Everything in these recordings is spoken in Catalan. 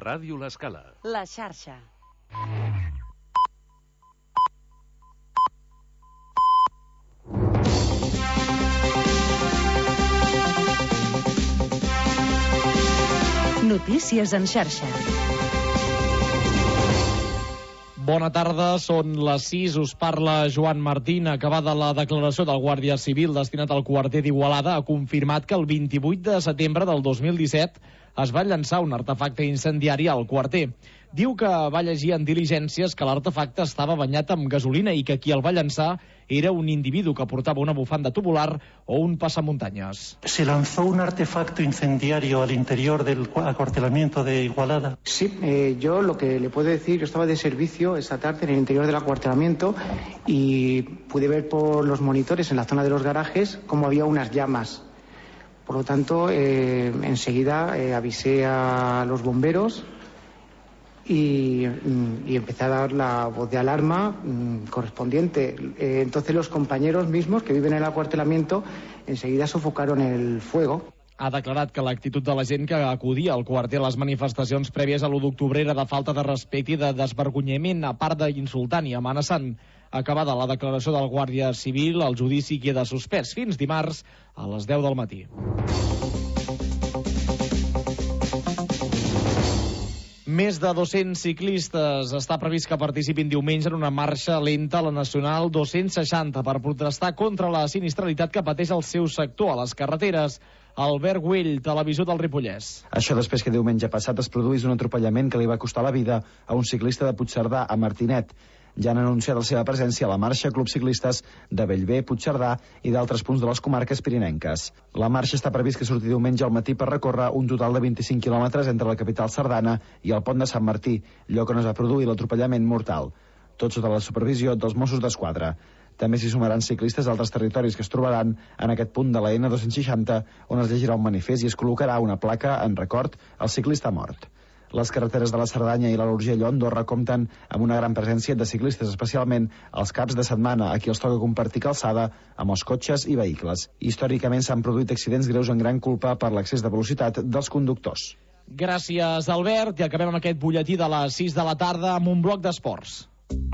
Ràdio L'Escala. La xarxa. Notícies en xarxa. Bona tarda, són les 6, us parla Joan Martín. Acabada la declaració del Guàrdia Civil destinat al quarter d'Igualada, ha confirmat que el 28 de setembre del 2017 es va llançar un artefacte incendiari al quarter. Diu que va llegir en diligències que l'artefacte estava banyat amb gasolina i que qui el va llançar era un individu que portava una bufanda tubular o un pasamuntanyes. ¿Se lanzó un artefacto incendiario al interior del acuartelamiento de Igualada? Sí, yo lo que le puedo decir, yo estaba de servicio esa tarde en el interior del acuartelamiento y pude ver por los monitores en la zona de los garajes cómo había unas llamas. Por lo tanto, enseguida avisé a los bomberos y empecé a dar la voz de alarma correspondiente. Entonces los compañeros mismos que viven en el acuartelamiento enseguida sofocaron el fuego. Ha declarat que l'actitud de la gent que acudia al quarter a les manifestacions prèvies a l'1 d'octubre era de falta de respecte i de desvergonyiment, a part d'insultant i amenaçant. Acabada la declaració del Guàrdia Civil, el judici queda suspès fins dimarts a les 10 del matí. Més de 200 ciclistes està previst que participin diumenge en una marxa lenta a la Nacional 260 per protestar contra la sinistralitat que pateix el seu sector a les carreteres. Albert Güell, Televisió del Ripollès. Això després que diumenge passat es produís un atropellament que li va costar la vida a un ciclista de Puigcerdà, a Martinet. Ja han anunciat la seva presència a la marxa Club Ciclistes de Bellver, Puigcerdà i d'altres punts de les comarques pirinenques. La marxa està previst que surti diumenge al matí per recórrer un total de 25 quilòmetres entre la capital sardana i el pont de Sant Martí, lloc on es va produir l'atropellament mortal. Tot sota la supervisió dels Mossos d'Esquadra. També s'hi sumaran ciclistes d'altres territoris que es trobaran en aquest punt de la N260, on es llegirà un manifest i es col·locarà una placa en record al ciclista mort. Les carreteres de la Cerdanya i l'Alt Urgell o Andorra compten amb una gran presència de ciclistes, especialment els caps de setmana, a qui els toca compartir calçada amb els cotxes i vehicles. Històricament s'han produït accidents greus en gran culpa per l'excés de velocitat dels conductors. Gràcies, Albert, i acabem amb aquest butlletí de les 6 de la tarda amb un bloc d'esports.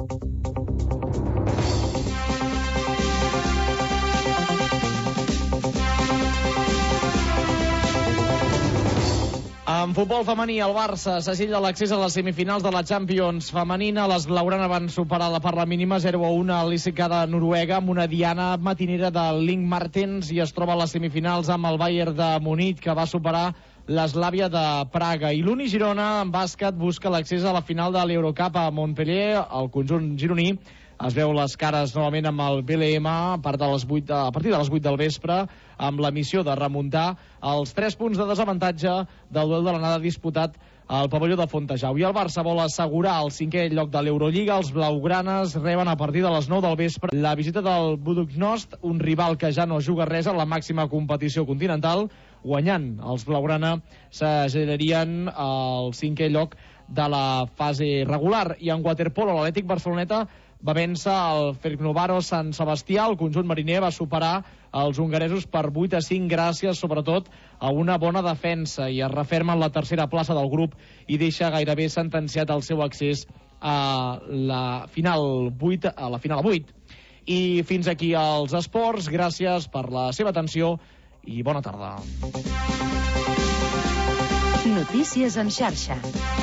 En futbol femení, el Barça s'agilla l'accés a les semifinals de la Champions femenina. Les blaugrana van superar per la mínima 0-1 a l'ISK de Noruega amb una diana matinera de Link Martens i es troba a les semifinals amb el Bayern de Munic, que va superar l'Eslàvia de Praga. I l'Uni Girona, en bàsquet, busca l'accés a la final de l'Eurocup a Montpellier. El conjunt gironí es veu les cares novament amb el BLM a partir de les 8 del vespre, amb la missió de remuntar els 3 punts de desavantatge del duel de l'anada disputat al pavelló de Fontejau. I el Barça vol assegurar el 5è lloc de l'Eurolliga. Els blaugranes reben a partir de les 9 del vespre la visita del Budućnost, un rival que ja no juga res a la màxima competició continental. Guanyant els blaugrana s'agellarien al 5è lloc de la fase regular. I en waterpolo, l'Atlètic Barceloneta va vèncer el Ferencváros Sant Sebastià. El conjunt mariner va superar els hongaresos per 8-5 gràcies sobretot a una bona defensa i es referma en la tercera plaça del grup i deixa gairebé sentenciat el seu accés a la final 8. I fins aquí els esports. Gràcies per la seva atenció i bona tarda. Notícies en xarxa.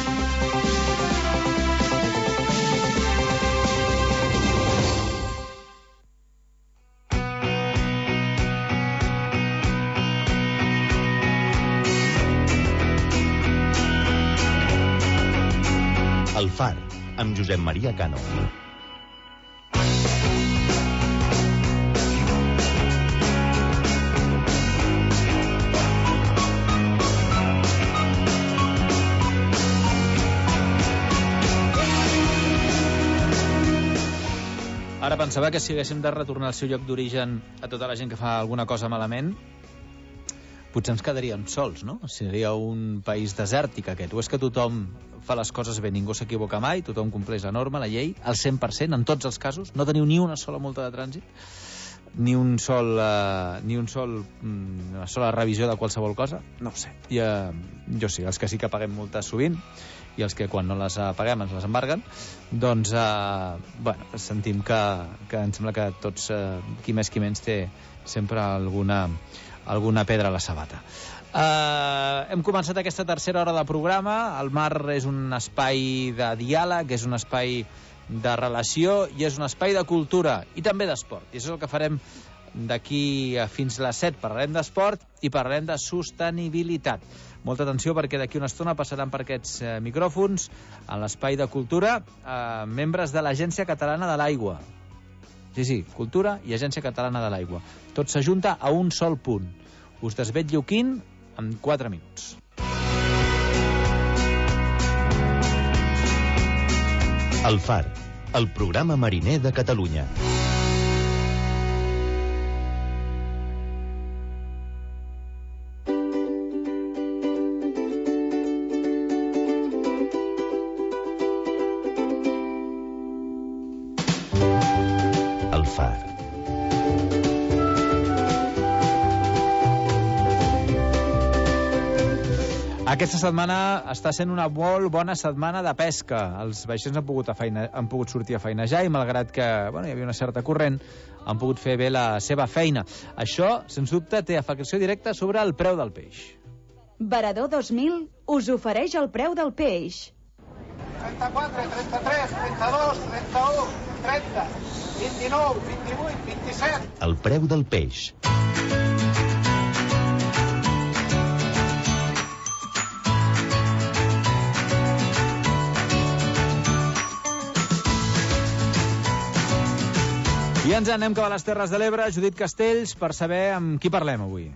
El Far, amb Josep Maria Cano. Ara pensava que si haguéssim de retornar al seu lloc d'origen a tota la gent que fa alguna cosa malament, potser ens quedaríem sols, no? Seria un país desèrtic aquest. O és que tothom fa les coses bé, ningú s'equivoca mai, tothom compleix la norma, la llei, al 100%, en tots els casos, no teniu ni una sola multa de trànsit? ni una sola revisió de qualsevol cosa? No ho sé. Jo sí, els que sí que paguem multes sovint i els que quan no les paguem ens les embarguen, doncs sentim que em sembla que tots, qui més qui menys, té sempre alguna pedra a la sabata. Hem començat aquesta tercera hora de programa. El Mar és un espai de diàleg, és un espai de relació i és un espai de cultura i també d'esport. I això és el que farem d'aquí fins a les 7. Parlarem d'esport i parlarem de sostenibilitat. Molta atenció perquè d'aquí una estona passaran per aquests micròfons en l'espai de cultura membres de l'Agència Catalana de l'Aigua. Sí, cultura i Agència Catalana de l'Aigua. Tot s'ajunta a un sol punt. Us desvetllo quin en 4 minuts. El Far, el programa mariner de Catalunya. El Far. Aquesta setmana està sent una molt bona setmana de pesca. Els vaixells han pogut sortir a feinejar i malgrat que hi havia una certa corrent, han pogut fer bé la seva feina. Això, sens dubte, té afectació directa sobre el preu del peix. Varador 2000 us ofereix el preu del peix. 34, 33, 32, 31, 30, 29, 28, 27... El preu del peix. I ens anem cap a les Terres de l'Ebre, Judit Castells, per saber amb qui parlem avui.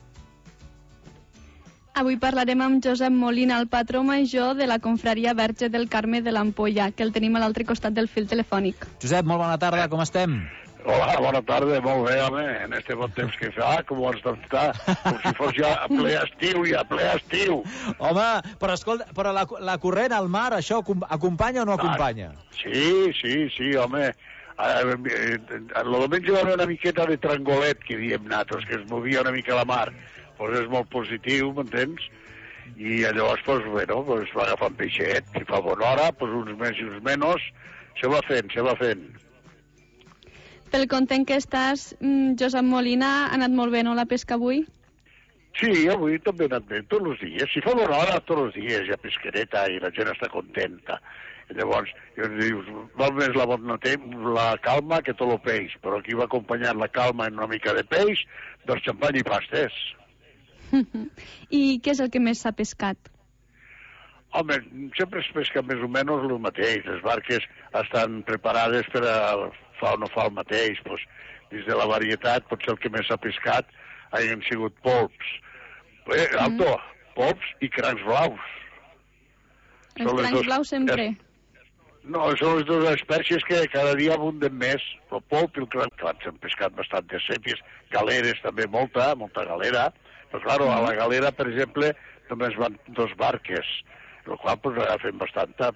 Avui parlarem amb Josep Molina, el patró major de la confraria Verge del Carme de l'Ampolla, que el tenim a l'altre costat del fil telefònic. Josep, molt bona tarda, com estem? Hola, bona tarda, molt bé, home, en este bon temps que fa, com ho has d'estar, com si fos ja a ple estiu. Home, però escolta, però la corrent al mar, això acompanya o no acompanya? Sí, home. El diumenge va haver una miqueta de trangolet, que diem nosaltres, que es movia una mica la mar. Pues és molt positiu, m'entens? I llavors, va agafant peixet. Si fa bona hora, uns més i uns menys, se va fent. Pel content que estàs, Josep Molina, ha anat molt bé, no, la pesca avui? Sí, avui també ha anat bé, tots els dies. Si fa bona hora, tots els dies hi ha pesquereta i la gent està contenta. I llavors, dius, val més la calma que tot el peix, però aquí va acompanyant la calma en una mica de peix, doncs xampany i pastes. I què és el que més s'ha pescat? Home, sempre es pesca més o menys el mateix. Les barques estan preparades per a fa o no fa el mateix. Pues, dins de la varietat, potser el que més s'ha pescat hagin sigut polps. Polps i crancs blaus. Els crancs blaus sempre? No, són les dues espècies que cada dia abunden més. El polp i el cranc, clar, s'han pescat bastantes sèpies, galeres també, molta galera. Però, clar, a la galera, per exemple, només van 2 barques, el qual, agafen bastanta.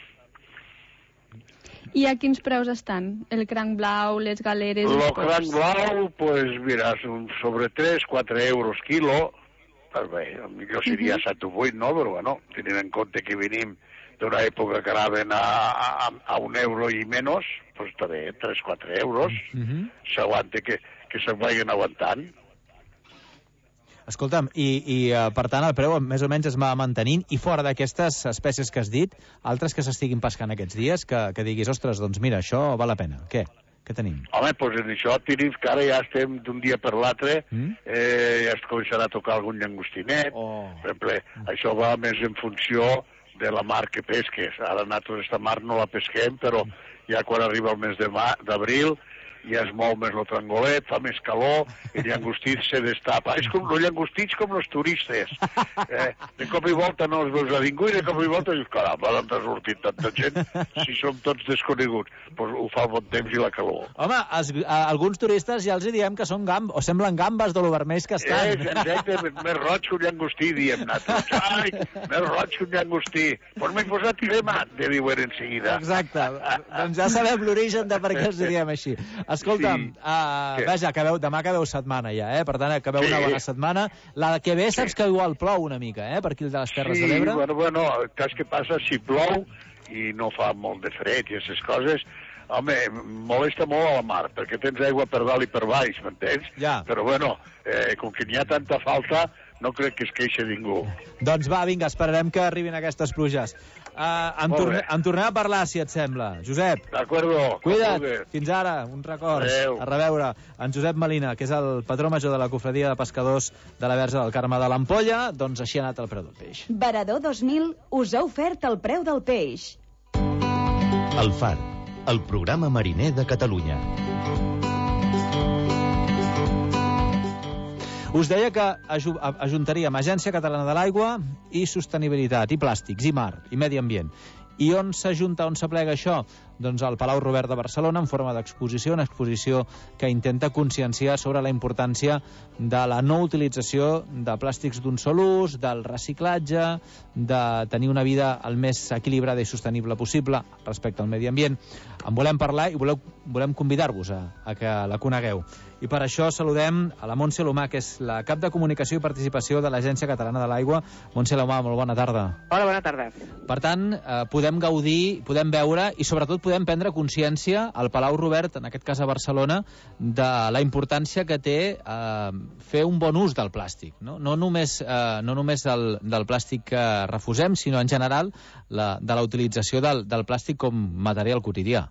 I a quins preus estan? El cranc blau, les galeres, els polps? El cranc blau, mira, sobre 3-4 euros quilo. Bé, millor seria 7 o 8, no? Però, bueno, tenint en compte que venim d'una època que anaven a 1 euro i menys, doncs està bé, 3-4 euros. S'aguanta que se'n vagin aguantant. Escolta'm, i per tant el preu més o menys es va mantenint, i fora d'aquestes espècies que has dit, altres que s'estiguin pescant aquests dies, que diguis, ostres, doncs mira, això val la pena. Què tenim? Home, doncs en això tenim que ara ja estem d'un dia per l'altre, ja es començarà a tocar algun llagostinet. Per exemple, això va més en funció de la mar que pesques. Ara nosaltres aquesta mar no la pesquem, però ja quan arriba el mes d'abril ja es mou més el trangolet, fa més calor, el llangostit se destapa. És com els llangostits com els turistes. De cop i volta no els veus a ningú i de cop i volta dius, caramba, d'on t'ha sortit tanta gent si som tots desconeguts? Doncs ho fa el bon temps i la calor. Home, alguns turistes ja els diem que són o semblen gambes de lo vermells que estan. Exacte, més roig que un llangostí, diem nosaltres. Ai, més roig que un llangostí. Doncs m'he posat crema, de diuen en seguida. Exacte, doncs ja sabem l'origen de per què els diem així. Escolta'm, vaja, demà acabeu setmana ja, per tant, acabeu una bona setmana. La que ve saps que igual plou una mica, per aquí de les Terres de l'Ebre? Sí, bueno, cas que passa, si plou i no fa molt de fred i aquestes coses, home, molesta molt a la mar, perquè tens aigua per dalt i per baix, m'entens? Ja. Però bueno, com que n'hi ha tanta falta, no crec que es queixi ningú. Doncs va, vinga, esperarem que arribin aquestes pluges. En tornem a parlar, si et sembla. Josep. D'acord. Cuida't. Fins ara. Uns records. Adéu. A reveure. En Josep Malina, que és el patró major de la Cofradia de Pescadors de la Verge del Carme de l'Ampolla, doncs així ha anat el preu del peix. Varador 2000 us ha ofert el preu del peix. El Far, el programa mariner de Catalunya. Us deia que ajuntaríem Agència Catalana de l'Aigua i Sostenibilitat, i Plàstics, i Mar, i Medi Ambient. I on s'ajunta, on s'aplega això? Doncs al Palau Robert de Barcelona, en forma d'exposició, una exposició que intenta conscienciar sobre la importància de la no utilització de plàstics d'un sol ús, del reciclatge, de tenir una vida el més equilibrada i sostenible possible respecte al medi ambient. En volem parlar i volem convidar-vos a que la conegueu. I per això saludem a la Montse Lomà, que és la cap de comunicació i participació de l'Agència Catalana de l'Aigua. Montse Lomà, molt bona tarda. Hola, bona tarda. Per tant, podem gaudir, podem veure i sobretot podem prendre consciència al Palau Robert, en aquest cas a Barcelona, de la importància que té fer un bon ús del plàstic. No només del plàstic que refusem, sinó en general de la utilització del plàstic com material quotidià.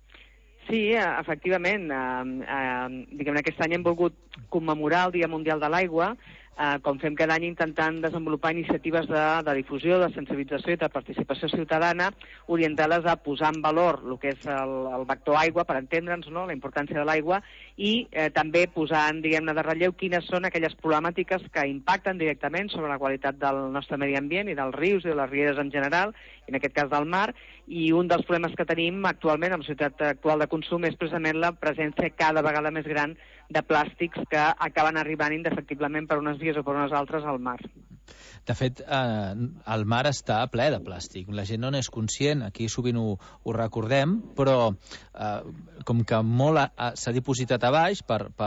Sí, efectivament. Diguem-ne, aquest any hem volgut commemorar el Dia Mundial de l'Aigua, com fem cada any intentant desenvolupar iniciatives de difusió, de sensibilització i de participació ciutadana orientades a posar en valor el que és el vector aigua, per entendre'ns, no?, la importància de l'aigua, i també posant, diguem-ne, de relleu quines són aquelles problemàtiques que impacten directament sobre la qualitat del nostre medi ambient i dels rius i de les rieres en general, i en aquest cas del mar, i un dels problemes que tenim actualment en la societat actual de consum és precisament la presència cada vegada més gran de plàstics que acaben arribant indefectiblement per unes vies o per unes altres al mar. De fet, el mar està ple de plàstic. La gent no n'és conscient, aquí sovint ho recordem, però com que molt s'ha dipositat a baix,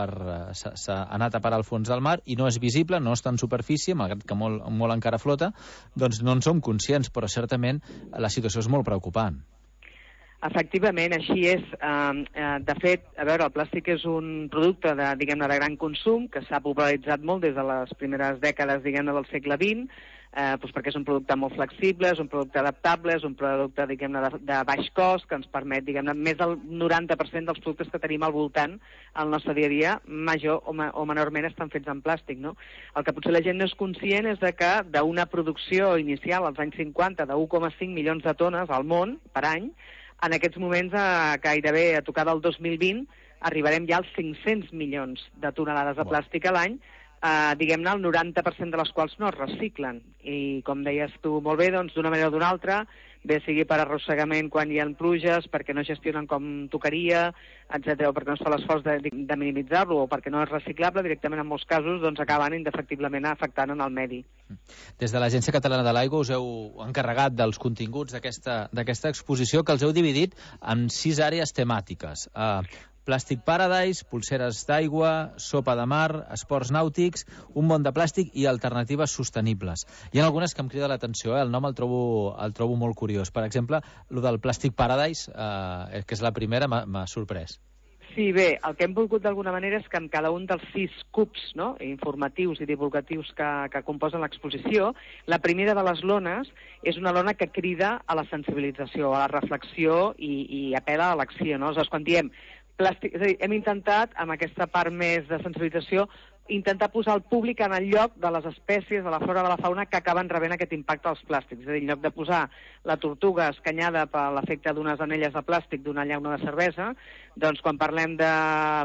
s'ha anat a parar al fons del mar i no és visible, no està en superfície, malgrat que molt encara flota, doncs no en som conscients, però certament la situació és molt preocupant. Efectivament, així és. De fet, a veure, el plàstic és un producte de gran consum que s'ha popularitzat molt des de les primeres dècades, diguem-ne, del segle XX, perquè és un producte molt flexible, és un producte adaptable, és un producte, diguem-ne, de baix cost, que ens permet, diguem-ne, més del 90% dels productes que tenim al voltant al nostre dia a dia, major o menorment estan fets en plàstic, no? El que potser la gent no és conscient és que d'una producció inicial als anys 50 de 1,5 milions de tones al món per any, en aquests moments, gairebé a tocar del 2020, arribarem ja als 500 milions de tonelades de plàstic a l'any, diguem-ne, el 90% de les quals no es reciclen. I, com deies tu molt bé, doncs, d'una manera o d'una altra, bé sigui per arrossegament quan hi ha pluges, perquè no gestionen com tocaria, etc., o perquè no es fa l'esforç de minimitzar-lo, o perquè no és reciclable, directament en molts casos doncs acaben indefectiblement afectant en el medi. Des de l'Agència Catalana de l'Aigua us heu encarregat dels continguts d'aquesta exposició, que els heu dividit en 6 àrees temàtiques. Plàstic Paradise, pulseres d'aigua, sopa de mar, esports nàutics, un món de plàstic i alternatives sostenibles. Hi ha algunes que em crida l'atenció, el nom el trobo molt curiós. Per exemple, el del Plàstic Paradise, que és la primera, m'ha sorprès. Sí, bé, el que hem volgut d'alguna manera és que en cada un dels 6 cups, no?, informatius i divulgatius que composen l'exposició, la primera de les lones és una lona que crida a la sensibilització, a la reflexió i apela a l'acció, no? Aleshores, quan diem plàstic, és a dir, hem intentat, amb aquesta part més de sensibilització, intentar posar el públic en el lloc de les espècies, de la flora, de la fauna, que acaben rebent aquest impacte dels plàstics. És a dir, en lloc de posar la tortuga escanyada per l'efecte d'unes anelles de plàstic d'una llauna de cervesa, doncs quan parlem de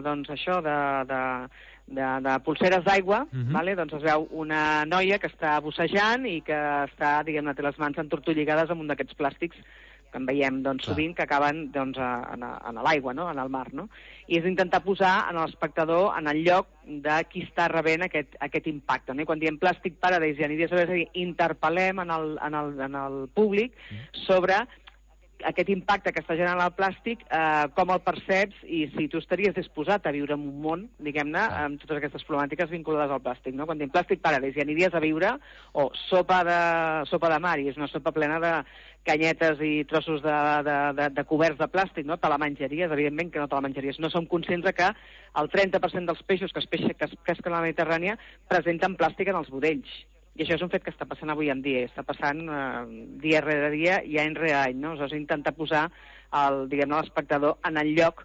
pulseres d'aigua, doncs es veu una noia que està bussejant i que està, diguem-ne, té les mans entortolligades amb un d'aquests plàstics que en veiem sovint que acaben en l'aigua, no?, en el mar, no? I és intentar posar en l'espectador en el lloc de qui està rebent aquest impacte, no? I quan diem Plàstic Paradise, ja aniria a saber, és a dir, interpel·lem en el públic sobre aquest impacte que està generant el plàstic, com el perceps i si tu estaries disposat a viure en un món, diguem-ne, amb totes aquestes problemàtiques vinculades al plàstic, no? Quan diem plàstic paradís, hi aniries a viure, o sopa de mar, i és una sopa plena de canyetes i trossos de coberts de plàstic, no? Te la menjaries? Evidentment que no te la menjaries. No som conscients de que el 30% dels peixos que es pesquen a la Mediterrània presenten plàstic en els budells. I això és un fet que està passant avui en dia, està passant dia rere dia i any rere any, no? És intentar posar l'espectador en el lloc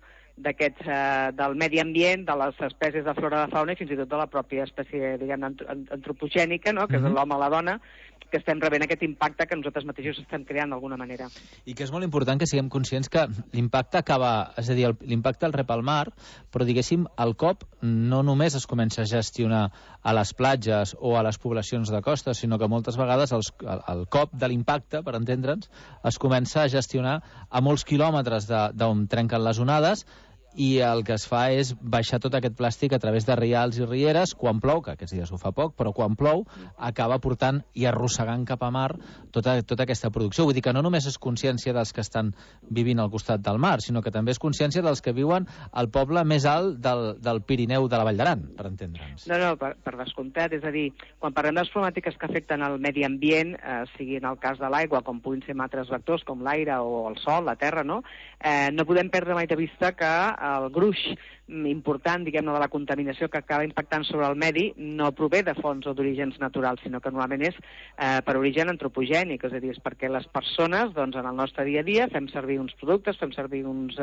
del medi ambient, de les espècies de flora de fauna i fins i tot de la pròpia espècie, diguem-ne, antropogènica, no? Que és l'home o la dona, que estem rebent aquest impacte que nosaltres mateixos estem creant d'alguna manera. I que és molt important que siguem conscients que l'impacte acaba, és a dir, l'impacte el rep al mar, però diguéssim, el cop no només es comença a gestionar a les platges o a les poblacions de costa, sinó que moltes vegades el cop de l'impacte, per entendre'ns, es comença a gestionar a molts quilòmetres d'on trenquen les onades, i el que es fa és baixar tot aquest plàstic a través de rials i rieres quan plou, que aquests dies ho fa poc, però quan plou acaba portant i arrossegant cap a mar tota aquesta producció. Vull dir que no només és consciència dels que estan vivint al costat del mar, sinó que també és consciència dels que viuen al poble més alt del Pirineu de la Vall d'Aran, per entendre'ns. No, per descomptat. És a dir, quan parlem de les problemàtiques que afecten el medi ambient, sigui en el cas de l'aigua, com puguin ser altres vectors, com l'aire o el sol, la terra, no podem perdre mai de vista que el gruix important, diguem-ne, de la contaminació que acaba impactant sobre el medi no prové de fonts o d'orígens naturals, sinó que normalment és per origen antropogènic, és a dir, és perquè les persones, doncs, en el nostre dia a dia fem servir uns productes, fem servir uns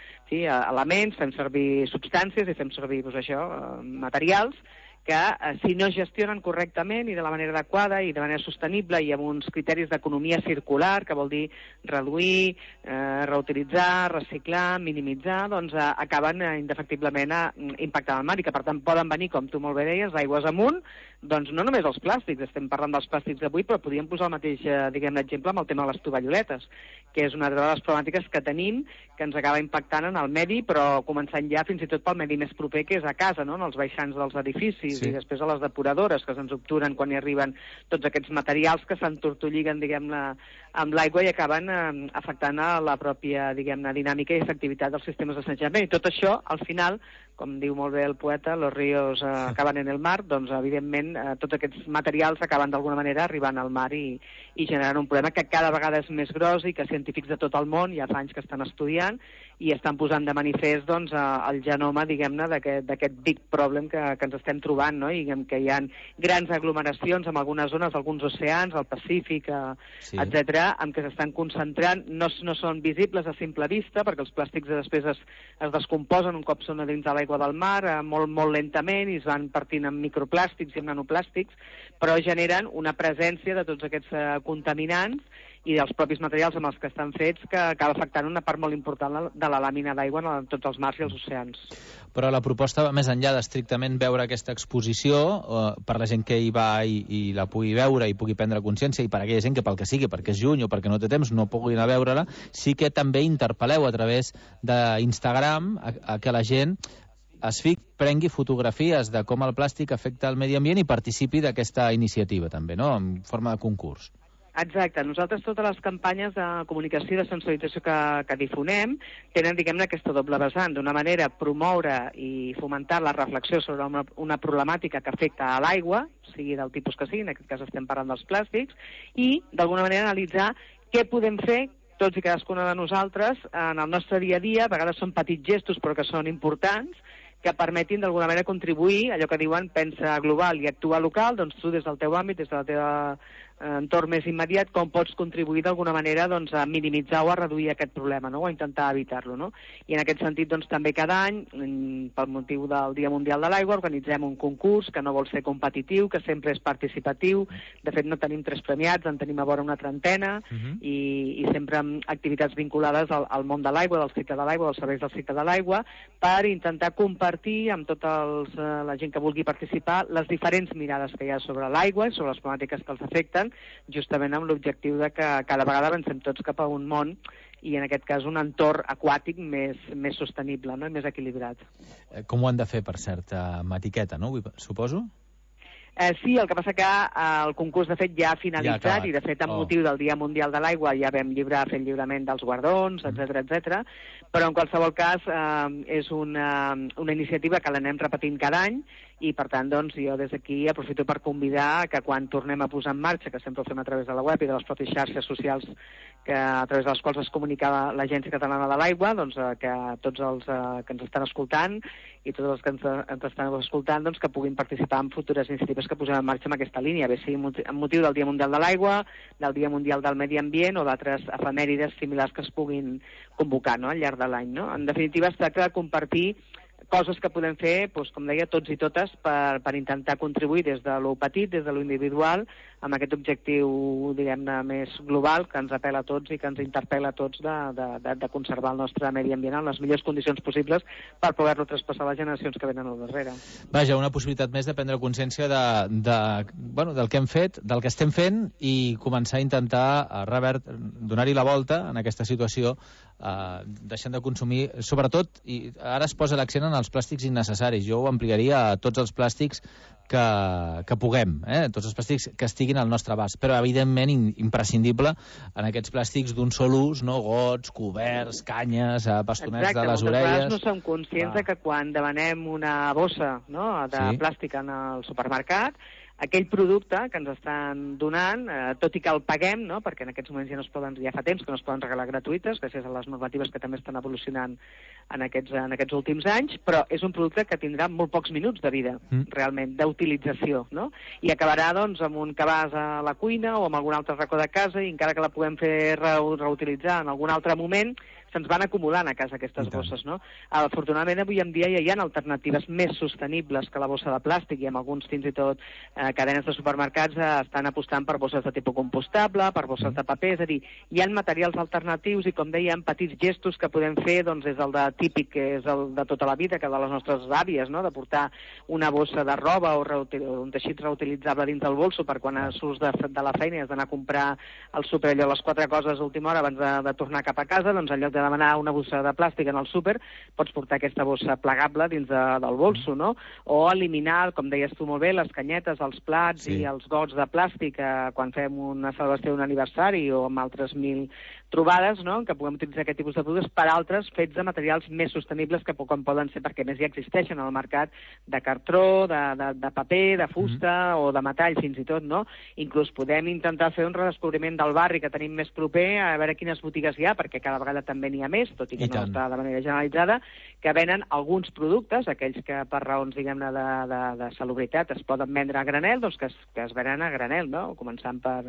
elements, fem servir substàncies i fem servir, materials que si no es gestionen correctament i de la manera adequada i de manera sostenible i amb uns criteris d'economia circular, que vol dir reduir, reutilitzar, reciclar, minimitzar, doncs acaben indefectiblement impactant el mar i que per tant poden venir, com tu molt bé deies, d'aigües amunt, doncs no només els plàstics, estem parlant dels plàstics d'avui, però podríem posar el mateix, exemple amb el tema de les tovalloletes, que és una de les problemàtiques que tenim, que ens acaba impactant en el medi, però començant ja fins i tot pel medi més proper, que és a casa, no? En els baixants dels edificis, i després a les depuradores, que se'ns obturen quan hi arriben tots aquests materials que s'entortolliguen, diguem-ne, amb l'aigua i acaben afectant a la pròpia, diguem-ne, dinàmica i efectivitat dels sistemes de sanejament. I tot això, al final, com diu molt bé el poeta, los ríos acaben en el mar, doncs, evidentment, tots aquests materials acaben d'alguna manera arribant al mar i generant un problema que cada vegada és més gros i que científics de tot el món ja fa anys que estan estudiant i estan posant de manifest, doncs, el genoma, diguem-ne, d'aquest big problem que ens estem trobant, no? I que hi ha grans aglomeracions en algunes zones, alguns oceans, el Pacífic, etcètera, en què s'estan concentrant, no són visibles a simple vista, perquè els plàstics després es descomposen un cop són a dins de l'aigua del mar, molt, molt lentament, i es van partint en microplàstics i en nanoplàstics, però generen una presència de tots aquests contaminants i dels propis materials amb els que estan fets, que acaba afectant una part molt important de la làmina d'aigua en tots els mars i els oceans. Però la proposta va més enllà d'estrictament veure aquesta exposició, per la gent que hi va i la pugui veure i pugui prendre consciència, i per aquella gent que pel que sigui, perquè és juny o perquè no té temps, no pugui anar a veure-la, sí que també interpel·leu a través d'Instagram a que la gent prengui fotografies de com el plàstic afecta el medi ambient i participi d'aquesta iniciativa també, no?, en forma de concurs. Exacte. Nosaltres totes les campanyes de comunicació i de sensibilització que difonem tenen, diguem-ne, aquesta doble vessant. D'una manera, promoure i fomentar la reflexió sobre una problemàtica que afecta a l'aigua, sigui del tipus que sigui, en aquest cas estem parlant dels plàstics, i d'alguna manera analitzar què podem fer tots i cadascuna de nosaltres en el nostre dia a dia. A vegades són petits gestos però que són importants, que permetin d'alguna manera contribuir, allò que diuen pensa global i actuar local, doncs tu des del teu àmbit, des de la teva entorn més immediat, com pots contribuir d'alguna manera, doncs, a minimitzar o a reduir aquest problema, no?, o a intentar evitar-lo, no? I en aquest sentit, doncs, també cada any, pel motiu del Dia Mundial de l'Aigua, organitzem un concurs que no vol ser competitiu, que sempre és participatiu. De fet, no tenim 3 premiats, en tenim a vora una trentena, i sempre amb activitats vinculades al món de l'aigua, del cicle de l'aigua, dels serveis del cicle de l'aigua, per intentar compartir amb tota la gent que vulgui participar les diferents mirades que hi ha sobre l'aigua i sobre les problemàtiques que els afecten, justament amb l'objectiu de que cada vegada avancem tots cap a un món i en aquest cas un entorn aquàtic més sostenible, no?, i més equilibrat. Com ho han de fer, per cert, amb etiqueta, no?, suposo? Sí, el que passa que el concurs, de fet, ja ha finalitzat i, de fet, amb motiu del Dia Mundial de l'Aigua ja vam fer el lliurament dels guardons, etc. Però, en qualsevol cas, és una iniciativa que l'anem repetint cada any i, per tant, doncs, jo des d'aquí aprofito per convidar que quan tornem a posar en marxa, que sempre ho fem a través de la web i de les pròpies xarxes socials a través de les quals es comunica l'Agència Catalana de l'Aigua, doncs que tots els que ens estan escoltant i tots els que ens estan escoltant doncs, que puguin participar en futures iniciatives que posem en marxa en aquesta línia, bé sigui amb motiu del Dia Mundial de l'Aigua, del Dia Mundial del Medi Ambient o d'altres efemèrides similars que es puguin convocar, no?, al llarg de l'any, no? En definitiva, es tracta de compartir coses que podem fer, doncs, com deia, tots i totes per intentar contribuir des de lo petit, des de lo individual, amb aquest objectiu, diguem-ne, més global, que ens apela a tots i que ens interpel·la a tots de conservar el nostre medi ambient en les millors condicions possibles per poder-lo traspassar a les generacions que venen al darrere. Vaja, una possibilitat més de prendre consciència del que hem fet, del que estem fent i començar a intentar, Robert, donar-hi la volta en aquesta situació, deixant de consumir, sobretot, i ara es posa l'accent en els plàstics innecessaris. Jo ho ampliaria a tots els plàstics que puguem, tots els plàstics que estiguin al nostre abast, però evidentment imprescindible en aquests plàstics d'un sol ús, no? Gots, coberts, canyes, bastonets de les orelles... Exacte, no som conscients que quan demanem una bossa, no?, de plàstic en el supermercat, aquell producte que ens estan donant, tot i que el paguem, no?, perquè en aquests moments ja fa temps que no es poden regalar gratuïtes, gràcies a les normatives que també estan evolucionant en aquests últims anys, però és un producte que tindrà molt pocs minuts de vida, realment, d'utilització, no? I acabarà, doncs, amb un cabàs a la cuina o amb algun altre racó de casa i encara que la puguem fer reutilitzar en algun altre moment, se'ns van acumulant a casa aquestes bosses, no? Afortunadament, avui en dia ja hi ha alternatives més sostenibles que la bossa de plàstic i amb alguns, fins i tot, cadenes de supermercats estan apostant per bosses de tipus compostable, per bosses de paper, és a dir, hi ha materials alternatius i, com dèiem, petits gestos que podem fer, doncs, és el de típic, que és el de tota la vida, que de les nostres àvies, no?, de portar una bossa de roba o un teixit reutilitzable dins del bolso per quan surts de la feina i has d'anar a comprar al súper allò les 4 coses a última hora abans de tornar cap a casa, doncs en lloc de demanar una bossa de plàstic en el súper, pots portar aquesta bossa plegable dins del bolso, no? O eliminar, com deies tu molt bé, les canyetes, els plats i els gots de plàstic quan fem una celebració d'un aniversari o amb altres 1000 trobades, no?, que puguem utilitzar aquest tipus de productes per altres fets de materials més sostenibles que com poden ser, perquè més ja existeixen al mercat, de cartró, de paper, de fusta o de metall fins i tot, no? Inclús podem intentar fer un redescobriment del barri que tenim més proper, a veure quines botigues hi ha, perquè cada vegada també n'hi ha més, tot i que no està de manera generalitzada, que venen alguns productes, aquells que per raons, diguem-ne, de salubritat es poden vendre a granel, doncs que es venen a granel, no? Començant per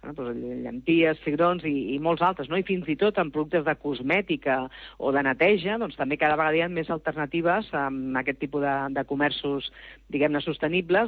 llenties, cigrons i molts altres, no? I fins i tot en productes de cosmètica o de neteja, doncs també cada vegada hi ha més alternatives amb aquest tipus de comerços, diguem-ne, sostenibles,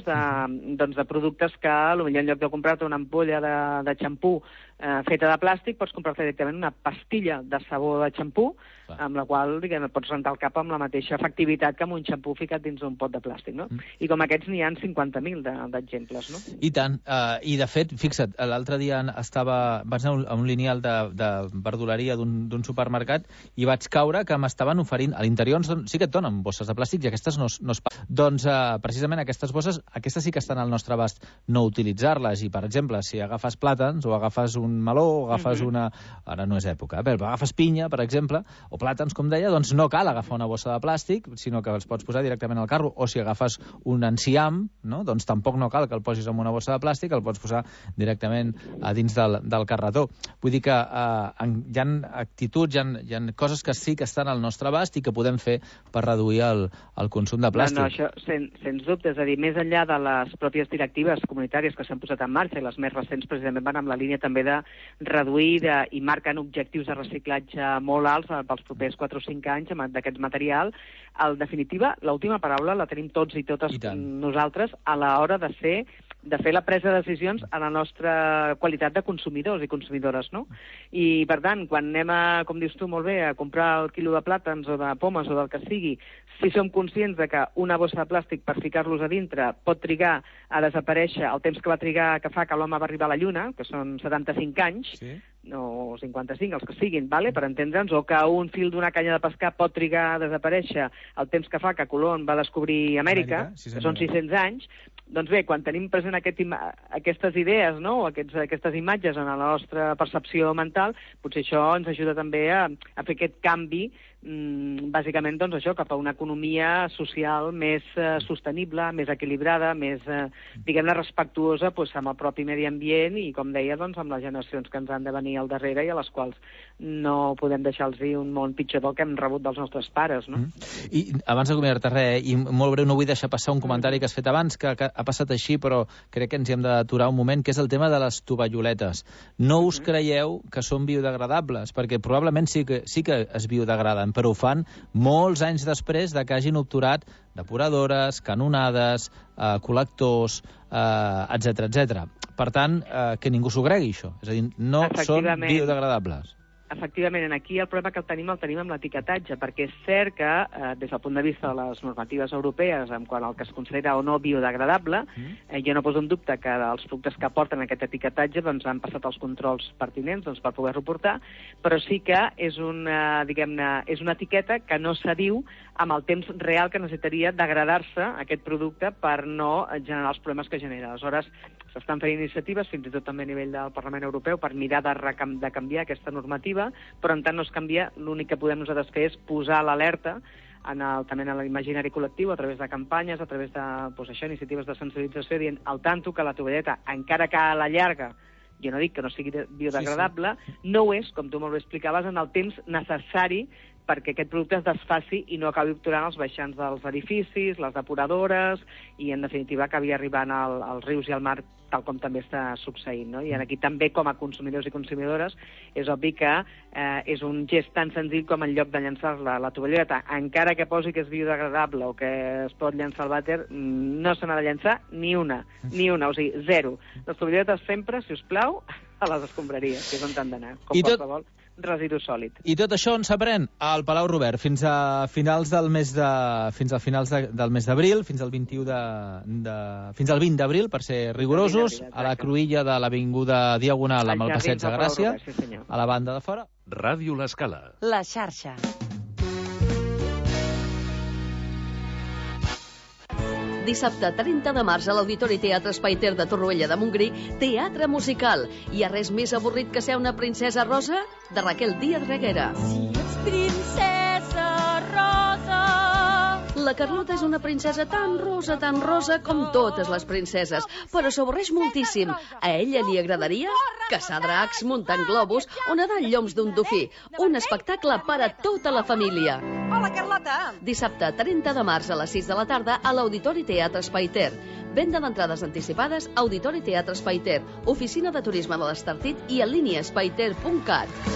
de productes que potser en lloc de comprar-te una ampolla de xampú feta de plàstic, pots comprar-te directament una pastilla de sabó de xampú, amb la qual, diguem, pots rentar el cap amb la mateixa efectivitat que amb un xampú ficat dins d'un pot de plàstic, no? I com aquests n'hi ha 50.000 d'exemples, no? I tant. I, de fet, fixa't, l'altre dia vaig anar a un lineal de verduleria d'un supermercat i vaig caure que m'estaven oferint, a l'interior sí que et donen bosses de plàstic i aquestes no es paguen. Doncs, precisament, aquestes bosses, aquestes sí que estan al nostre abast no utilitzar-les i, per exemple, si agafes plàtans o agafes un meló o agafes una... Ara no és època, però agafes pinya, per exemple, o plàtans, com deia, doncs no cal agafar una bossa de plàstic, sinó que els pots posar directament al carro, o si agafes un enciam, no?, doncs tampoc no cal que el posis en una bossa de plàstic, el pots posar directament a dins del carretó. Vull dir que hi ha actituds, hi ha coses que sí que estan al nostre abast i que podem fer per reduir el consum de plàstic. No, això, sens dubte, és a dir, més enllà de les pròpies directives comunitàries que s'han posat en marxa, i les més recents precisament van amb la línia també de reduir i marquen objectius de reciclatge molt alts pels propers 4 o 5 anys d'aquest material. En definitiva, l'última paraula la tenim tots i totes nosaltres a l'hora de fer la presa de decisions a la nostra qualitat de consumidors i consumidores, no? I, per tant, quan anem com dius tu molt bé, a comprar el quilo de plàtans o de pomes o del que sigui, si som conscients de que una bossa de plàstic per ficar-los a dintre pot trigar a desaparèixer el temps que va trigar que fa que l'home va arribar a la Lluna, que són 75 anys, o 55, els que siguin, per entendre'ns, o que un fil d'una canya de pescar pot trigar a desaparèixer el temps que fa que Colón va descobrir Amèrica, que són 600 anys, Doncs bé, quan tenim present aquestes idees, no?, o aquestes imatges en la nostra percepció mental, potser això ens ajuda també a fer aquest canvi, bàsicament, doncs això, cap a una economia social més sostenible, més equilibrada, més, diguem-ne, respectuosa amb el propi medi ambient i, com deia, doncs, amb les generacions que ens han de venir al darrere i a les quals no podem deixar-los un món pitjor del que hem rebut dels nostres pares, no? I abans d'acomiadar-te res, i molt breu, no vull deixar passar un comentari que has fet abans, que ha passat així, però crec que ens hi hem d'aturar un moment, que és el tema de les tovalloletes. No us creieu que són biodegradables, perquè probablement sí que es biodegraden, però ho fan molts anys després de que hagin obturat depuradores, canonades, col·lectors, etc. Per tant, que ningú s'ho cregui, això. És a dir, no són biodegradables. Efectivament, aquí el problema que el tenim amb l'etiquetatge, perquè és cert que, des del punt de vista de les normatives europees, en quant al que es considera o no biodegradable, jo no poso en dubte que els productes que porten aquest etiquetatge doncs, han passat els controls pertinents per poder-lo portar, però sí que és una etiqueta que no s'adiu amb el temps real que necessitaria degradar-se aquest producte per no generar els problemes que genera. Aleshores, s'estan fent iniciatives, fins i tot també a nivell del Parlament Europeu, per mirar de canviar aquesta normativa, però en tant no es canvia, l'únic que podem nosaltres fer és posar l'alerta també en l'imaginari col·lectiu, a través de campanyes, a través de iniciatives de sensibilització, dient al tanto que la tovalleta, encara que a la llarga, jo no dic que no sigui biodegradable, no ho és, com tu molt bé explicaves, en el temps necessari perquè aquest producte es desfaci i no acabi obturant els baixants dels edificis, les depuradores, i en definitiva acabi arribant als rius i al mar, tal com també està succeint, no? I aquí també, com a consumidors i consumidores, és obvi que és un gest tan senzill com en lloc de llançar la tovalleta, encara que posi que és biodegradable o que es pot llançar al vàter, no se n'ha de llançar ni una, o sigui, zero. Les tovalletes sempre, si us plau, a les escombraries, que és on han d'anar, com qualsevol residu sòlid. I tot això on s'aprèn? Al Palau Robert, fins a finals del mes d'abril, fins al 20 d'abril, per ser rigorosos, a la cruïlla de l'Avinguda Diagonal amb el Passeig de Gràcia, a la banda de fora. Ràdio L'Escala. La xarxa. Dissabte 30 de març a l'Auditori Teatre Espai Ter de Torroella de Montgrí, teatre musical. Hi ha res més avorrit que ser una princesa rosa? De Raquel Díaz Reguera. Si ets princesa rosa... La Carlota és una princesa tan rosa com totes les princeses, però s'avorreix moltíssim. A ella li agradaria caçar dracs, muntant globus o nedar en lloms d'un dofí. Un espectacle per a tota la família. Hola, Carlota! Dissabte 30 de març a les 6 de la tarda a l'Auditori Teatre Espai Ter. Venda d'entrades anticipades, Auditori Teatre Espai Ter, Oficina de Turisme de l'Estartit i en línia espaiter.cat.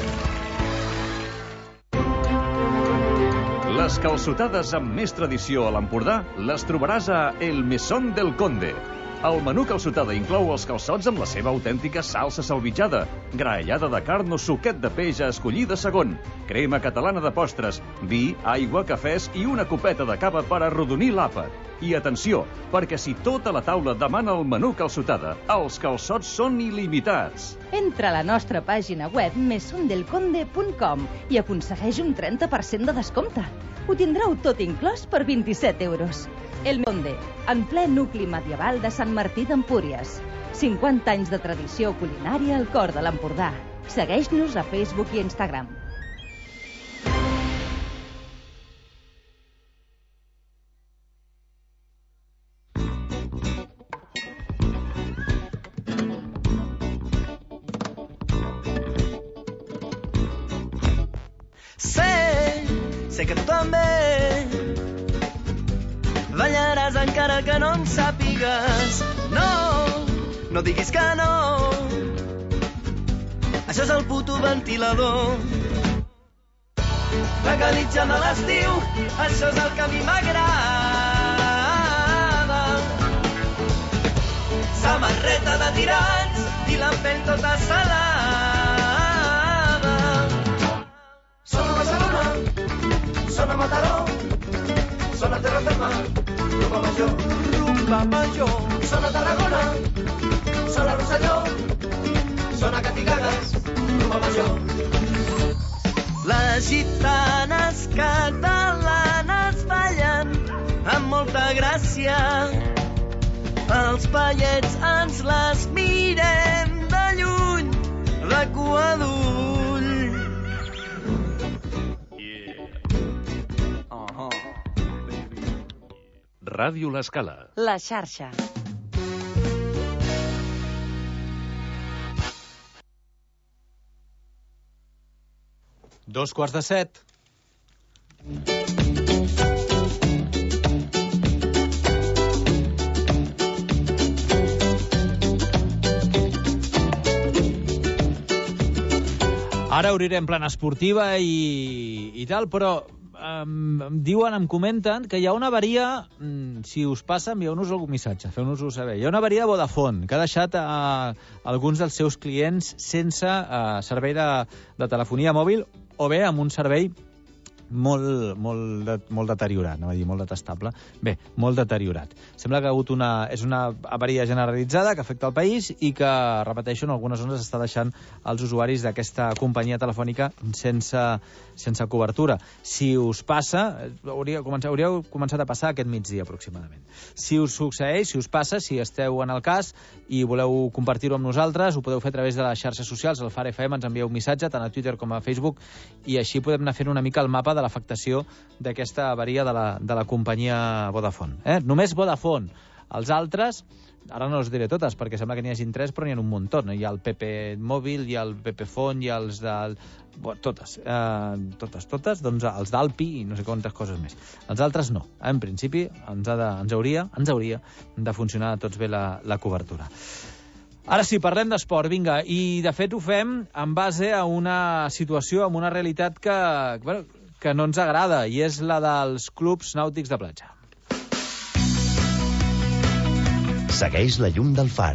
Les calçotades amb més tradició a l'Empordà les trobaràs a El Mesón del Conde. El menú calçotada inclou els calçots amb la seva autèntica salsa salvitjada, graellada de carn o suquet de peix a escollir de segon, crema catalana de postres, vi, aigua, cafès i una copeta de cava per arrodonir l'àpat. I atenció, perquè si tota la taula demana el menú calçotada, els calçots són il·limitats. Entra a la nostra pàgina web mesondelconde.com i aconsegueix un 30% de descompte. Ho tindreu tot inclòs per 27 euros. El Conde, en ple nucli medieval de Sant Martí d'Empúries. 50 anys de tradició culinària al cor de l'Empordà. Segueix-nos a Facebook i Instagram. Sé que tu també ballaràs encara que no en sàpigues. No diguis que no. Això és el puto ventilador. La calitja de l'estiu, això és el que a mi m'agrada. Samarreta de tirants i la pell tota salada. Sona Barcelona, sona Mataró, sona Terraferma, rumba major, sona Tarragona, sona Rosselló, sona Catiganes, rumba major. Les gitanes catalanes ballen amb molta gràcia. El els pallets ens les mirem de lluny, recua d'ull. Ràdio L'Escala. La xarxa. Dos quarts de 7. Ara obrirem plana esportiva i tal, però em comenten que hi ha una avaria, si us passa, envieu-nos algun missatge, feu-nos-ho saber. Hi ha una avaria a Vodafone, que ha deixat alguns dels seus clients sense servei de telefonia mòbil, o bé amb un servei molt deteriorat, no? Dir molt detestable. Bé, molt deteriorat. Sembla que ha hagut és una avaria generalitzada que afecta el país i que, repeteixo, en algunes zones està deixant els usuaris d'aquesta companyia telefònica sense cobertura. Si us passa, hauríeu començat a passar aquest migdia aproximadament. Si us succeeix, si us passa, si esteu en el cas i voleu compartir-ho amb nosaltres, ho podeu fer a través de les xarxes socials. Al Far FM ens envieu un missatge, tant a Twitter com a Facebook, i així podem anar fent una mica el mapa de l'afectació d'aquesta avaria de la companyia Vodafone. Només Vodafone. Els altres, ara no us diré totes, perquè sembla que n'hi hagin 3, però n'hi ha un muntó. Hi ha el PP Mòbil, hi ha el PP Phone, hi ha els del... Totes, doncs els d'Alpi i no sé quantes coses més. Els altres no. En principi, ens hauria de funcionar tots bé la cobertura. Ara sí, parlem d'esport, vinga, i de fet ho fem en base a una situació, a una realitat que no ens agrada, i és la dels clubs nàutics de platja. Segueix la llum del far.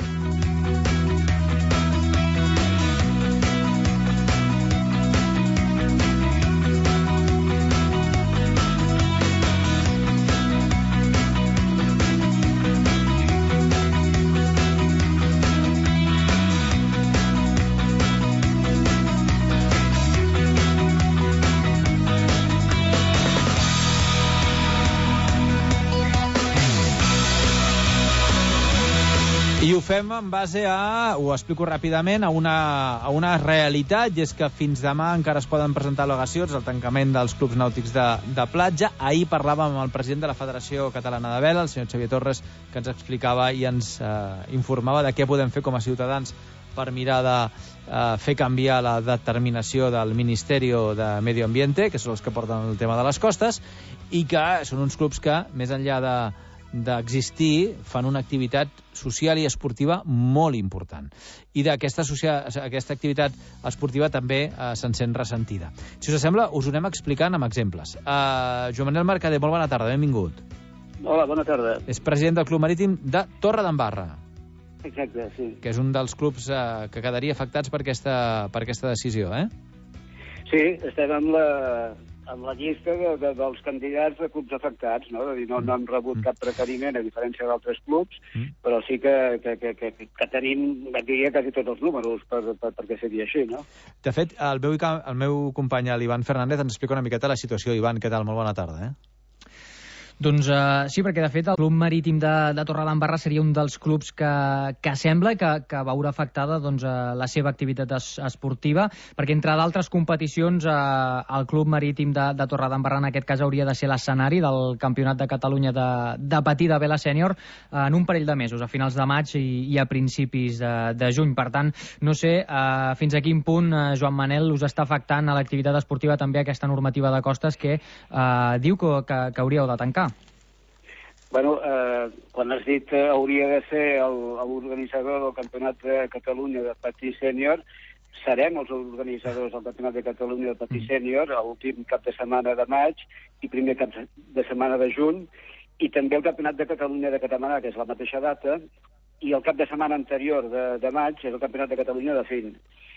I ho fem en base ho explico ràpidament, a una realitat, i és que fins demà encara es poden presentar al·legacions al tancament dels clubs nàutics de platja. Ahir parlàvem amb el president de la Federació Catalana de Vela, el senyor Xavier Torres, que ens explicava i ens informava de què podem fer com a ciutadans per mirar de fer canviar la determinació del Ministeri de Medi Ambiente, que són els que porten el tema de les costes, i que són uns clubs que, més enllà d'existir, fan una activitat social i esportiva molt important. I d'aquesta activitat esportiva també se'n sent ressentida. Si us sembla, us ho anem explicant amb exemples. Joan Manel Mercader, molt bona tarda, benvingut. Hola, bona tarda. És president del Club Marítim de Torredembarra. Exacte, sí. Que és un dels clubs que quedaria afectats per aquesta decisió, eh? Sí, estem amb la llista dels candidats de clubs afectats, no? És a dir, no hem rebut cap requeriment, a diferència d'altres clubs, però sí que tenim, diria, quasi tots els números perquè seria així, no? De fet, el meu company, l'Ivan Fernández, ens explica una miqueta la situació. Ivan, què tal? Molt bona tarda, Doncs sí, perquè de fet el Club Marítim de Torredembarra seria un dels clubs que sembla que veurà afectada la seva activitat esportiva, perquè entre d'altres competicions el Club Marítim de Torredembarra en aquest cas hauria de ser l'escenari del Campionat de Catalunya de patí de vela sènior en un parell de mesos, a finals de maig i a principis de juny. Per tant, no sé fins a quin punt, Joan Manel, us està afectant a l'activitat esportiva també aquesta normativa de costes que diu que hauríeu de tancar. Bueno, quan has dit hauria de ser l'organitzador del Campionat de Catalunya de patí sènior, serem els organitzadors del Campionat de Catalunya de patí sènior l'últim cap de setmana de maig i primer cap de setmana de juny, i també el Campionat de Catalunya de catamarà, que és la mateixa data, i el cap de setmana anterior de maig és el Campionat de Catalunya de fin.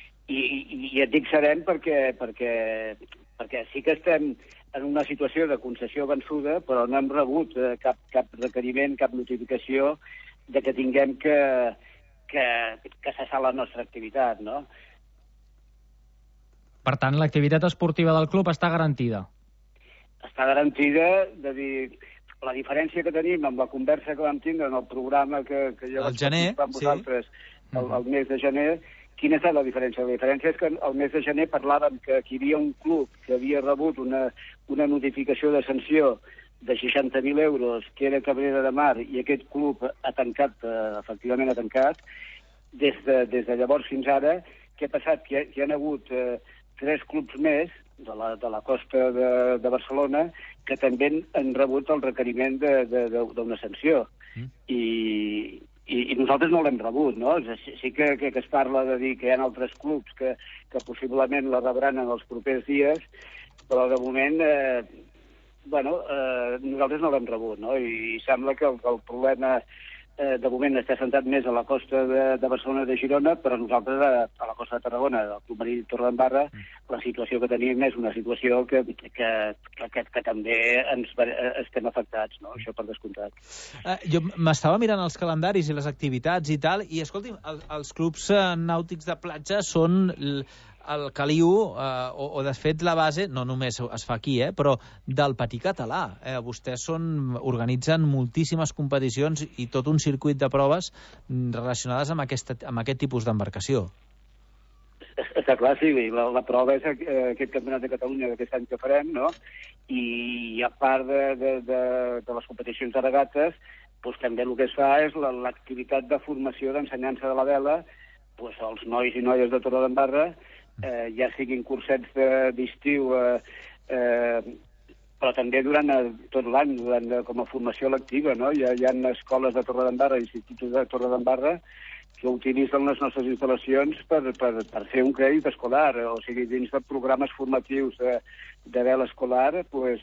I et dic serem perquè sí que estem en una situació de concessió vençuda, però no hem rebut cap requeriment, cap notificació de que tinguem que cessar la nostra activitat, no? Per tant, l'activitat esportiva del club està garantida? Està garantida, de dir... la diferència que tenim amb la conversa que vam tindre en el programa que jo vaig participar amb vosaltres el mes de gener, quina és la diferència? La diferència és que el mes de gener parlàvem que hi havia un club que havia rebut una notificació de sanció de 60.000 euros, que era Cabrera de Mar, i aquest club ha tancat, efectivament ha tancat. Des de llavors fins ara, què ha passat? Que hi ha hagut 3 clubs més de la costa de Barcelona que també han rebut el requeriment d'una sanció. I nosaltres no l'hem rebut, no? Sí que es parla de dir que hi ha altres clubs que possiblement la rebran en els propers dies, però de moment, nosaltres no l'hem rebut, no? I sembla que el problema de moment està centrat més a la costa de Barcelona i de Girona, però nosaltres a la costa de Tarragona, al Club Marí Torredembarra, la situació que tenim és una situació que també estem afectats, no? Això per descomptat. Jo m'estava mirant els calendaris i les activitats i tal, i escolti'm, els clubs nàutics de platja són el caliu, o de fet la base, no només es fa aquí, però del patí català. Vostès organitzen moltíssimes competicions i tot un circuit de proves relacionades amb aquest tipus d'embarcació. Està clar, sí, la prova és aquest campionat de Catalunya d'aquest any que farem, no? I a part de les competicions de regates, també el que es fa és l'activitat de formació d'ensenyança de la vela als nois i noies de Torredembarra, ja siguin cursets d'estiu, però també durant tot l'any, com a formació lectiva, no? Hi ha escoles de Torredembarra, instituts de Torredembarra, que utilitzen les nostres instal·lacions per fer un crèdit escolar, o sigui, dins de programes formatius de vela escolar,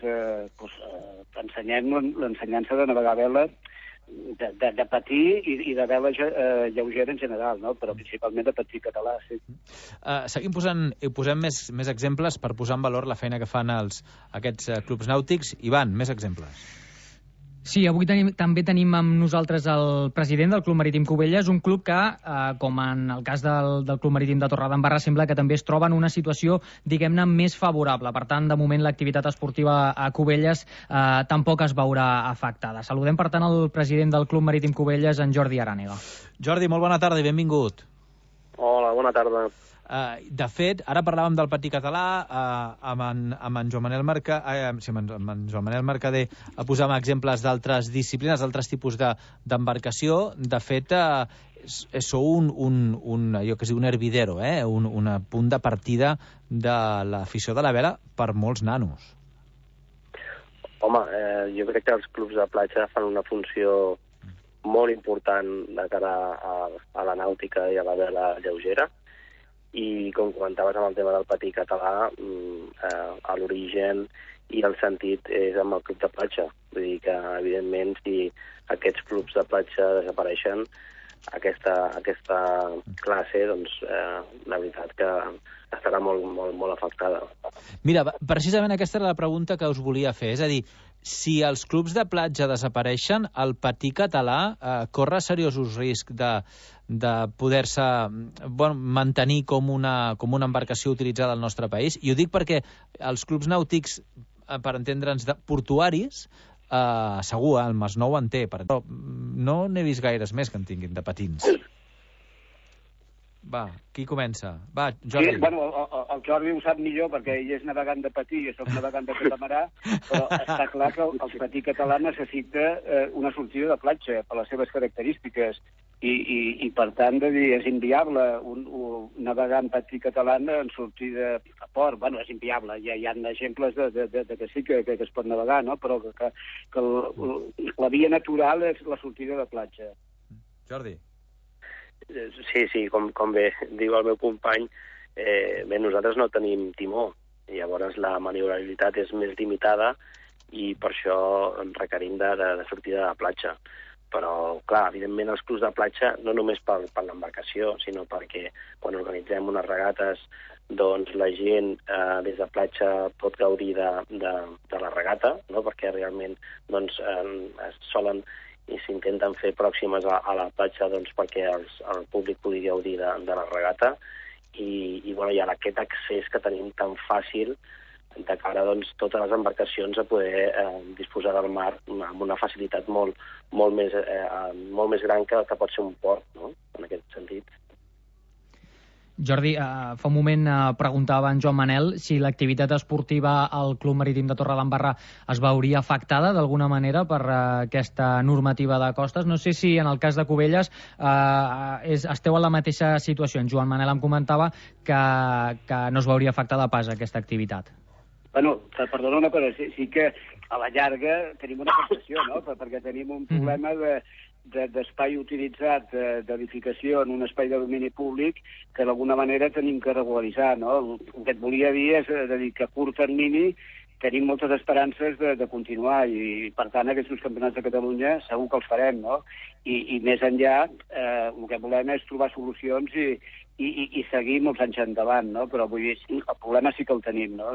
ensenyem l'ensenyança de navegar vela, de patí i de vela lleugera en general, no? Però principalment de patí català, sí. Seguim posem més exemples per posar en valor la feina que fan aquests clubs nàutics. Ivan, més exemples. Sí, avui també tenim amb nosaltres el president del Club Marítim Cubelles, un club que, com en el cas del Club Marítim de Torredembarra, sembla que també es troba en una situació, diguem-ne, més favorable. Per tant, de moment, l'activitat esportiva a Cubelles tampoc es veurà afectada. Saludem, per tant, el president del Club Marítim Cubelles, en Jordi Arànega. Jordi, molt bona tarda i benvingut. Hola, bona tarda. De fet, ara parlàvem del patí català, amb en Joan Manel Mercader posàvem exemples d'altres disciplines, d'altres tipus d'embarcació. De fet, sou un hervidero, un punt de partida de l'afició de la vela per molts nanos. Home, jo crec que els clubs de platja fan una funció molt important de cara a la nàutica i a la vela lleugera. I com comentaves amb el tema del patí català, l'origen i el sentit és amb el club de platja. Vull dir que, evidentment, si aquests clubs de platja desapareixen, aquesta classe, doncs, la veritat que estarà molt, molt, molt afectada. Mira, precisament aquesta era la pregunta que us volia fer. És a dir, si els clubs de platja desapareixen, el patí català corre seriosos riscs de poder-se mantenir com una embarcació utilitzada al nostre país. I ho dic perquè els clubs nàutics, per entendre'ns, portuaris, segur, el Masnou en té, però no n'he vist gaires més que en tinguin de patins. Va, qui comença? Va, Jordi. Sí, el Jordi ho sap millor perquè ell és navegant de patí, jo soc navegant de catamarà, però està clar que el patí català necessita una sortida de platja per les seves característiques i per tant, és inviable navegar en patí català en sortida a port. Bueno, és inviable, ja hi ha exemples de que sí que es pot navegar, no? Però que la via natural és la sortida de platja. Jordi. Sí, com bé diu el meu company, nosaltres no tenim timó, llavors la maniobrabilitat és més limitada i per això requerim de sortida de platja. Però, clar, evidentment els clubs de platja, no només per l'embarcació, sinó perquè quan organitzem unes regates, doncs la gent des de platja pot gaudir de la regata, no? Perquè realment doncs, es solen i s'intenten fer pròximes a la platja doncs, perquè el públic pugui gaudir de la regata i hi ha aquest accés que tenim tan fàcil de cara doncs, totes les embarcacions a poder disposar del mar amb una facilitat molt més gran que pot ser un port, no? En aquest sentit. Jordi, fa un moment preguntava en Joan Manel si l'activitat esportiva al Club Marítim de Torredembarra es veuria afectada d'alguna manera per aquesta normativa de costes. No sé si en el cas de Cubelles esteu en la mateixa situació. En Joan Manel em comentava que no es veuria afectada pas aquesta activitat. Bueno, perdona una cosa, sí que a la llarga tenim una afectació, no? Perquè tenim un problema d'espai utilitzat d'edificació en un espai de domini públic que d'alguna manera tenim que regularitzar, no? El que et volia dir és dir que a curt termini tenim moltes esperances de continuar i, per tant, aquests campionats de Catalunya segur que els farem, no? I més enllà, el que volem és trobar solucions i seguir molts anys endavant, no? Però vull dir, el problema sí que el tenim, no?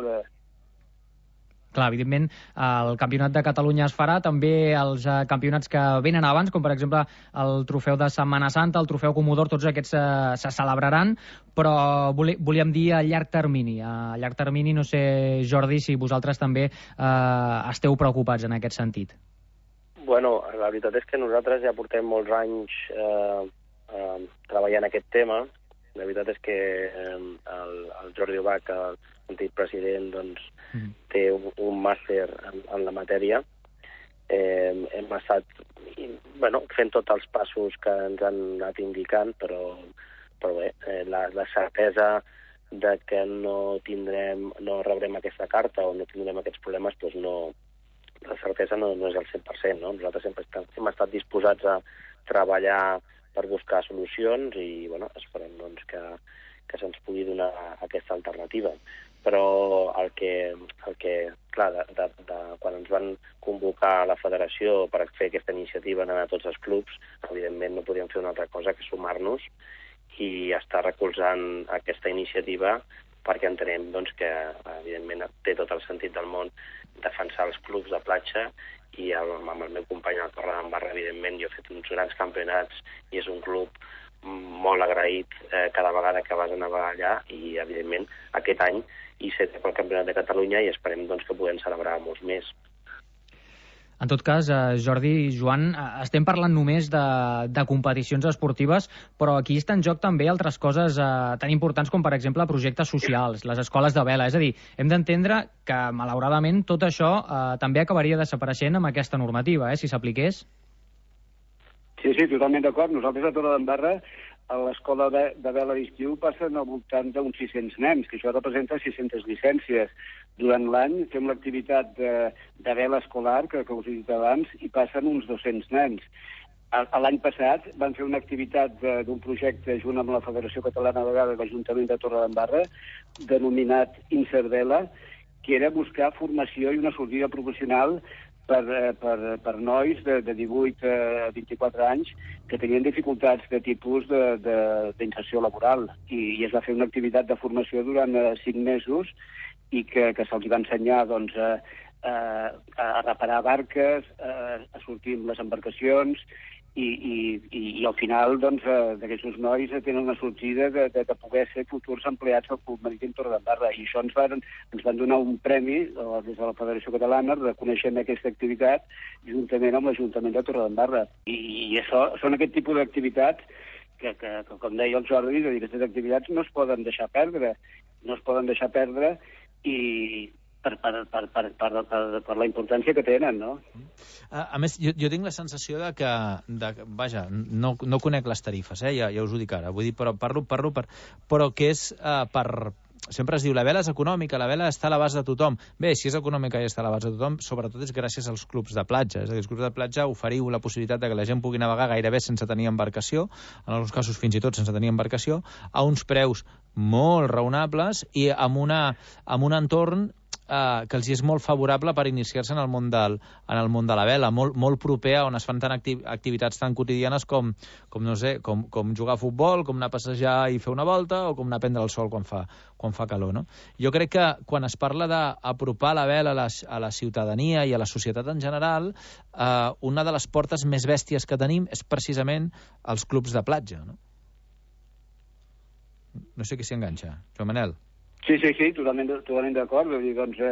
Clar, evidentment, el Campionat de Catalunya es farà, també els campionats que venen abans, com per exemple el Trofeu de Setmana Santa, el Trofeu Comodor, tots aquests se celebraran, però volíem dir a llarg termini. A llarg termini, no sé, Jordi, si vosaltres també esteu preocupats en aquest sentit. Bueno, la veritat és que nosaltres ja portem molts anys treballant aquest tema. La veritat és que el Jordi Ubach, el antic president, doncs, té un màster en la matèria. Hem estat fent tots els passos que ens han anat indicant, però bé, la certesa de que no rebrem aquesta carta o no tindrem aquests problemes, doncs la certesa no és al 100%. No? Nosaltres sempre hem estat disposats a treballar per buscar solucions i esperem doncs, que se'ns pugui donar aquesta alternativa. Però el que clar, quan ens van convocar a la federació per fer aquesta iniciativa anar a tots els clubs, evidentment no podíem fer una altra cosa que sumar-nos i estar recolzant aquesta iniciativa perquè entenem doncs, que evidentment té tot el sentit del món defensar els clubs de platja i amb el meu company al Torredembarra, evidentment, jo he fet uns grans campionats i és un club molt agraït cada vegada que vas a navegar allà i, evidentment, aquest any i setè pel Campionat de Catalunya i esperem doncs, que puguem celebrar molts més. En tot cas, Jordi i Joan, estem parlant només de competicions esportives, però aquí està en joc també altres coses tan importants com, per exemple, projectes socials, les escoles de vela. És a dir, hem d'entendre que, malauradament, tot això també acabaria desapareixent amb aquesta normativa, si s'apliqués. Sí, totalment d'acord. Nosaltres a Torredembarra, a l'escola de vela d'estiu passen al voltant d'uns 600 nens, que això representa 600 llicències. Durant l'any fem l'activitat de vela escolar, que us he dit abans, i passen uns 200 nens. L'any passat van fer una activitat d'un projecte junt amb la Federació Catalana de Vela i l'Ajuntament de Torredembarra, denominat Inservela, que era buscar formació i una sortida professional per nois de 18 a 24 anys que tenien dificultats de tipus d'inserció laboral. I es va fer una activitat de formació durant 5 mesos i que se'ls va ensenyar doncs, a reparar barques, a sortir amb les embarcacions i al final doncs, d'aquests nois tenen una sortida de poder ser futurs empleats del Club Marítim Torredembarra i això ens van donar un premi des de la Federació Catalana reconeixent aquesta activitat juntament amb l'Ajuntament de Torredembarra i això són aquest tipus d'activitats que com deia el Jordi, aquestes activitats no es poden deixar perdre i per la importància que tenen, no? A més, jo tinc la sensació de que vaja, no conec les tarifes, ja us ho dic ara, vull dir, però però que és sempre es diu la vela és econòmica, la vela està a l'abast de tothom. Bé, si és econòmica i està a l'abast de tothom, sobretot és gràcies als clubs de platja. És a dir, els clubs de platja oferiu la possibilitat de que la gent pugui navegar gairebé sense tenir embarcació, en alguns casos fins i tot sense tenir embarcació, a uns preus molt raonables i amb un entorn que els és molt favorable per iniciar-se en el món de la vela, molt proper a on es fan activitats tan quotidianes com jugar a futbol, com anar a passejar i fer una volta, o com anar a prendre el sol quan fa calor, no? Jo crec que quan es parla d'apropar la vela a la ciutadania i a la societat en general, una de les portes més bèsties que tenim és precisament els clubs de platja, no? No sé qui s'hi enganxa. Joan Manel. Sí, totalment d'acord. Vull dir, doncs,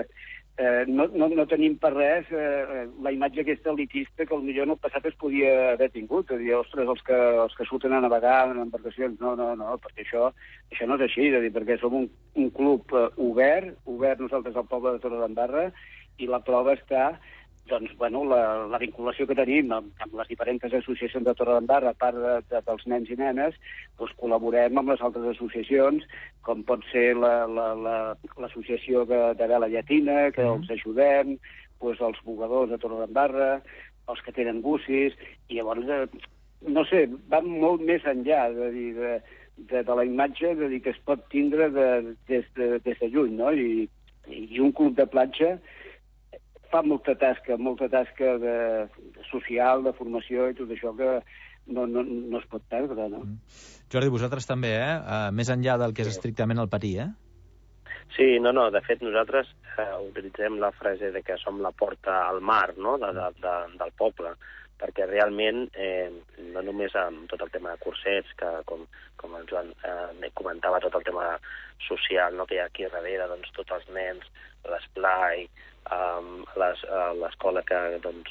no tenim per res la imatge aquesta elitista que potser en el passat es podia haver tingut. És a dir, ostres, els que surten a navegar en embarcacions, no, perquè això no és així, és a dir, perquè som un club obert nosaltres al poble de Torredembarra, i la prova està, doncs, bueno, la vinculació que tenim amb les diferents associacions de Torredembarra, a part dels nens i nenes, doncs col·laborem amb les altres associacions, com pot ser l'associació de vela llatina, que els ajudem, doncs els bugadors de Torredembarra, els que tenen gussis, i llavors, no sé, va molt més enllà de la imatge que es pot tindre des de lluny, no? I un club de platja fa molta tasca social, de formació i tot això que no es pot perdre, no? Jordi, vosaltres també, més enllà del que és estrictament el patí, Sí, no, de fet nosaltres utilitzem la frase de que som la porta al mar, no?, del poble, perquè realment, no només amb tot el tema de cursets, que com el Joan comentava, tot el tema social, no?, que hi ha aquí darrere, doncs tots els nens, l'esplai, l'escola que, doncs,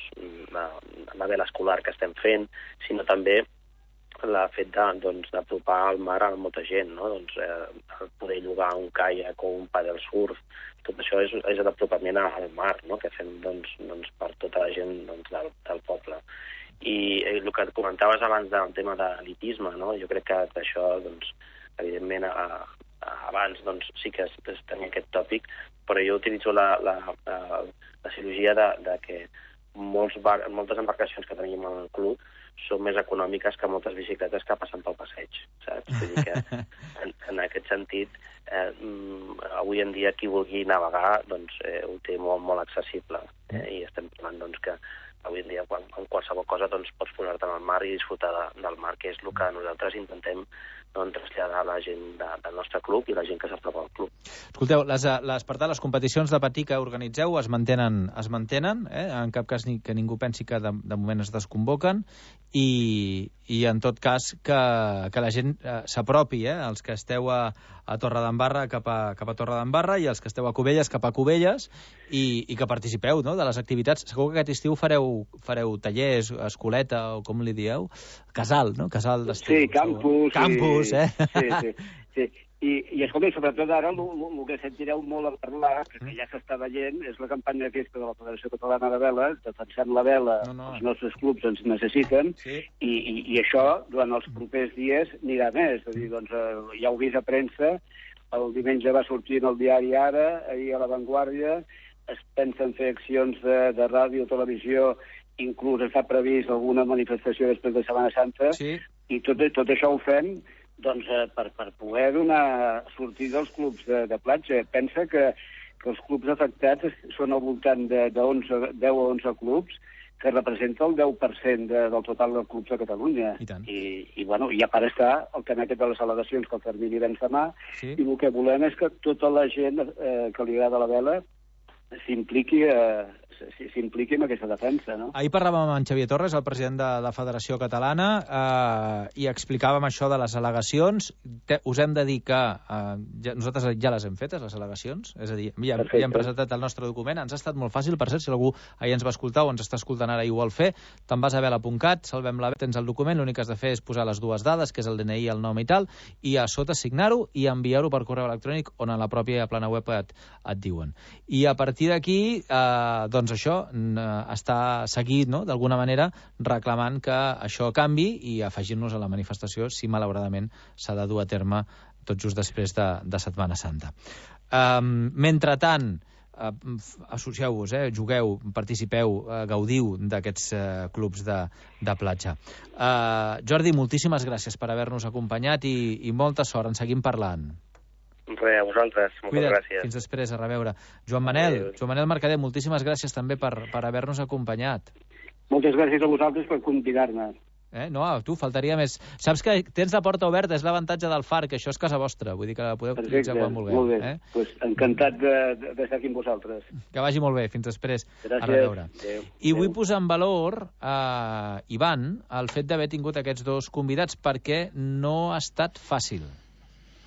la vela escolar que estem fent, sinó també el fet d'apropar al mar a molta gent, no? Doncs poder llogar un caiac o un paddle surf, tot això és l'apropament al mar, no?, que fem doncs, per tota la gent del poble. I el que comentaves abans del tema de l'elitisme, no?, jo crec que això, doncs, evidentment, abans doncs, sí que es tenia aquest tòpic, però jo utilitzo la cirurgia de que moltes embarcacions que tenim al club són més econòmiques que moltes bicicletes que passen pel passeig, saps? Vull dir que en aquest sentit, avui en dia qui vulgui navegar doncs, ho té molt, molt accessible, i estem parlant doncs, que avui en dia en qualsevol cosa doncs, pots posar-te en el mar i disfrutar del mar, que és el que nosaltres intentem traslladar a la gent del nostre club i la gent que s'apropa al club. Escolteu, les competicions de patí que organitzeu es mantenen, en cap cas que ningú pensi que de moment es desconvoquen, i en tot cas que la gent s'apropi, els que esteu a Torredembarra cap a Torredembarra, i els que esteu a Cubelles cap a Cubelles, i que participeu, no?, de les activitats. Segur que aquest estiu fareu tallers, escoleta, o com li dieu? Casal, no? Casal d'estiu. Sí, campus. Sí. I escolta, sobretot ara el que sentireu molt a parlar, que ja s'està veient, és la campanya aquesta de la Federació Catalana de Vela, defensant la vela, els nostres clubs ens necessiten, i això durant els propers dies anirà més. És a dir, doncs, ja ho he vist a premsa, el diumenge va sortir en el diari Ara, ahir a La Vanguardia, es pensen fer accions de ràdio, televisió, inclús està previst alguna manifestació després de Setmana Santa, i tot això ho fem doncs, per poder donar sortida als clubs de platja. Pensa que els clubs afectats són al voltant de 10 o 11 clubs, que representa el 10% del total dels clubs de Catalunya. I bueno, ja per estar el tema aquest de les al·legacions, que el termini vens demà, i el que volem és que tota la gent que li agrada la vela s'impliqui en aquesta defensa, no? Ahir parlàvem amb en Xavier Torres, el president de la Federació Catalana, i explicàvem això de les al·legacions. Us hem de dir que nosaltres ja les hem fetes, les al·legacions, és a dir, ja hem presentat el nostre document. Ens ha estat molt fàcil, per cert, si algú ahir ens va escoltar o ens està escoltant ara i ho vol fer, te'n vas a vela.cat, salvem la vela, tens el document, l'únic que has de fer és posar les dues dades, que és el DNI, el nom i tal, i a sota signar-ho i enviar-ho per correu electrònic, on a la pròpia plana web et diuen. I a partir d'aquí, doncs això està seguit, no?, d'alguna manera, reclamant que això canvi i afegint-nos a la manifestació si malauradament s'ha de dur a terme tot just després de Setmana Santa. Mentretant, associeu-vos, jugueu, participeu, gaudiu d'aquests clubs de platja. Jordi, moltíssimes gràcies per haver-nos acompanyat i molta sort, en seguim parlant. Res, a vosaltres, moltes gràcies. Fins després, a reveure. Joan Manel Mercader, moltíssimes gràcies també per haver-nos acompanyat. Moltes gràcies a vosaltres per convidar-me. No, a tu, faltaria més. Saps que tens la porta oberta, és l'avantatge del FAR, que això és casa vostra, vull dir que la podeu utilitzar quan vulgueu. Molt bé, pues encantat d'estar aquí amb vosaltres. Que vagi molt bé, fins després. Gràcies. A reveure. I vull posar en valor, Ivan, el fet d'haver tingut aquests dos convidats, perquè no ha estat fàcil.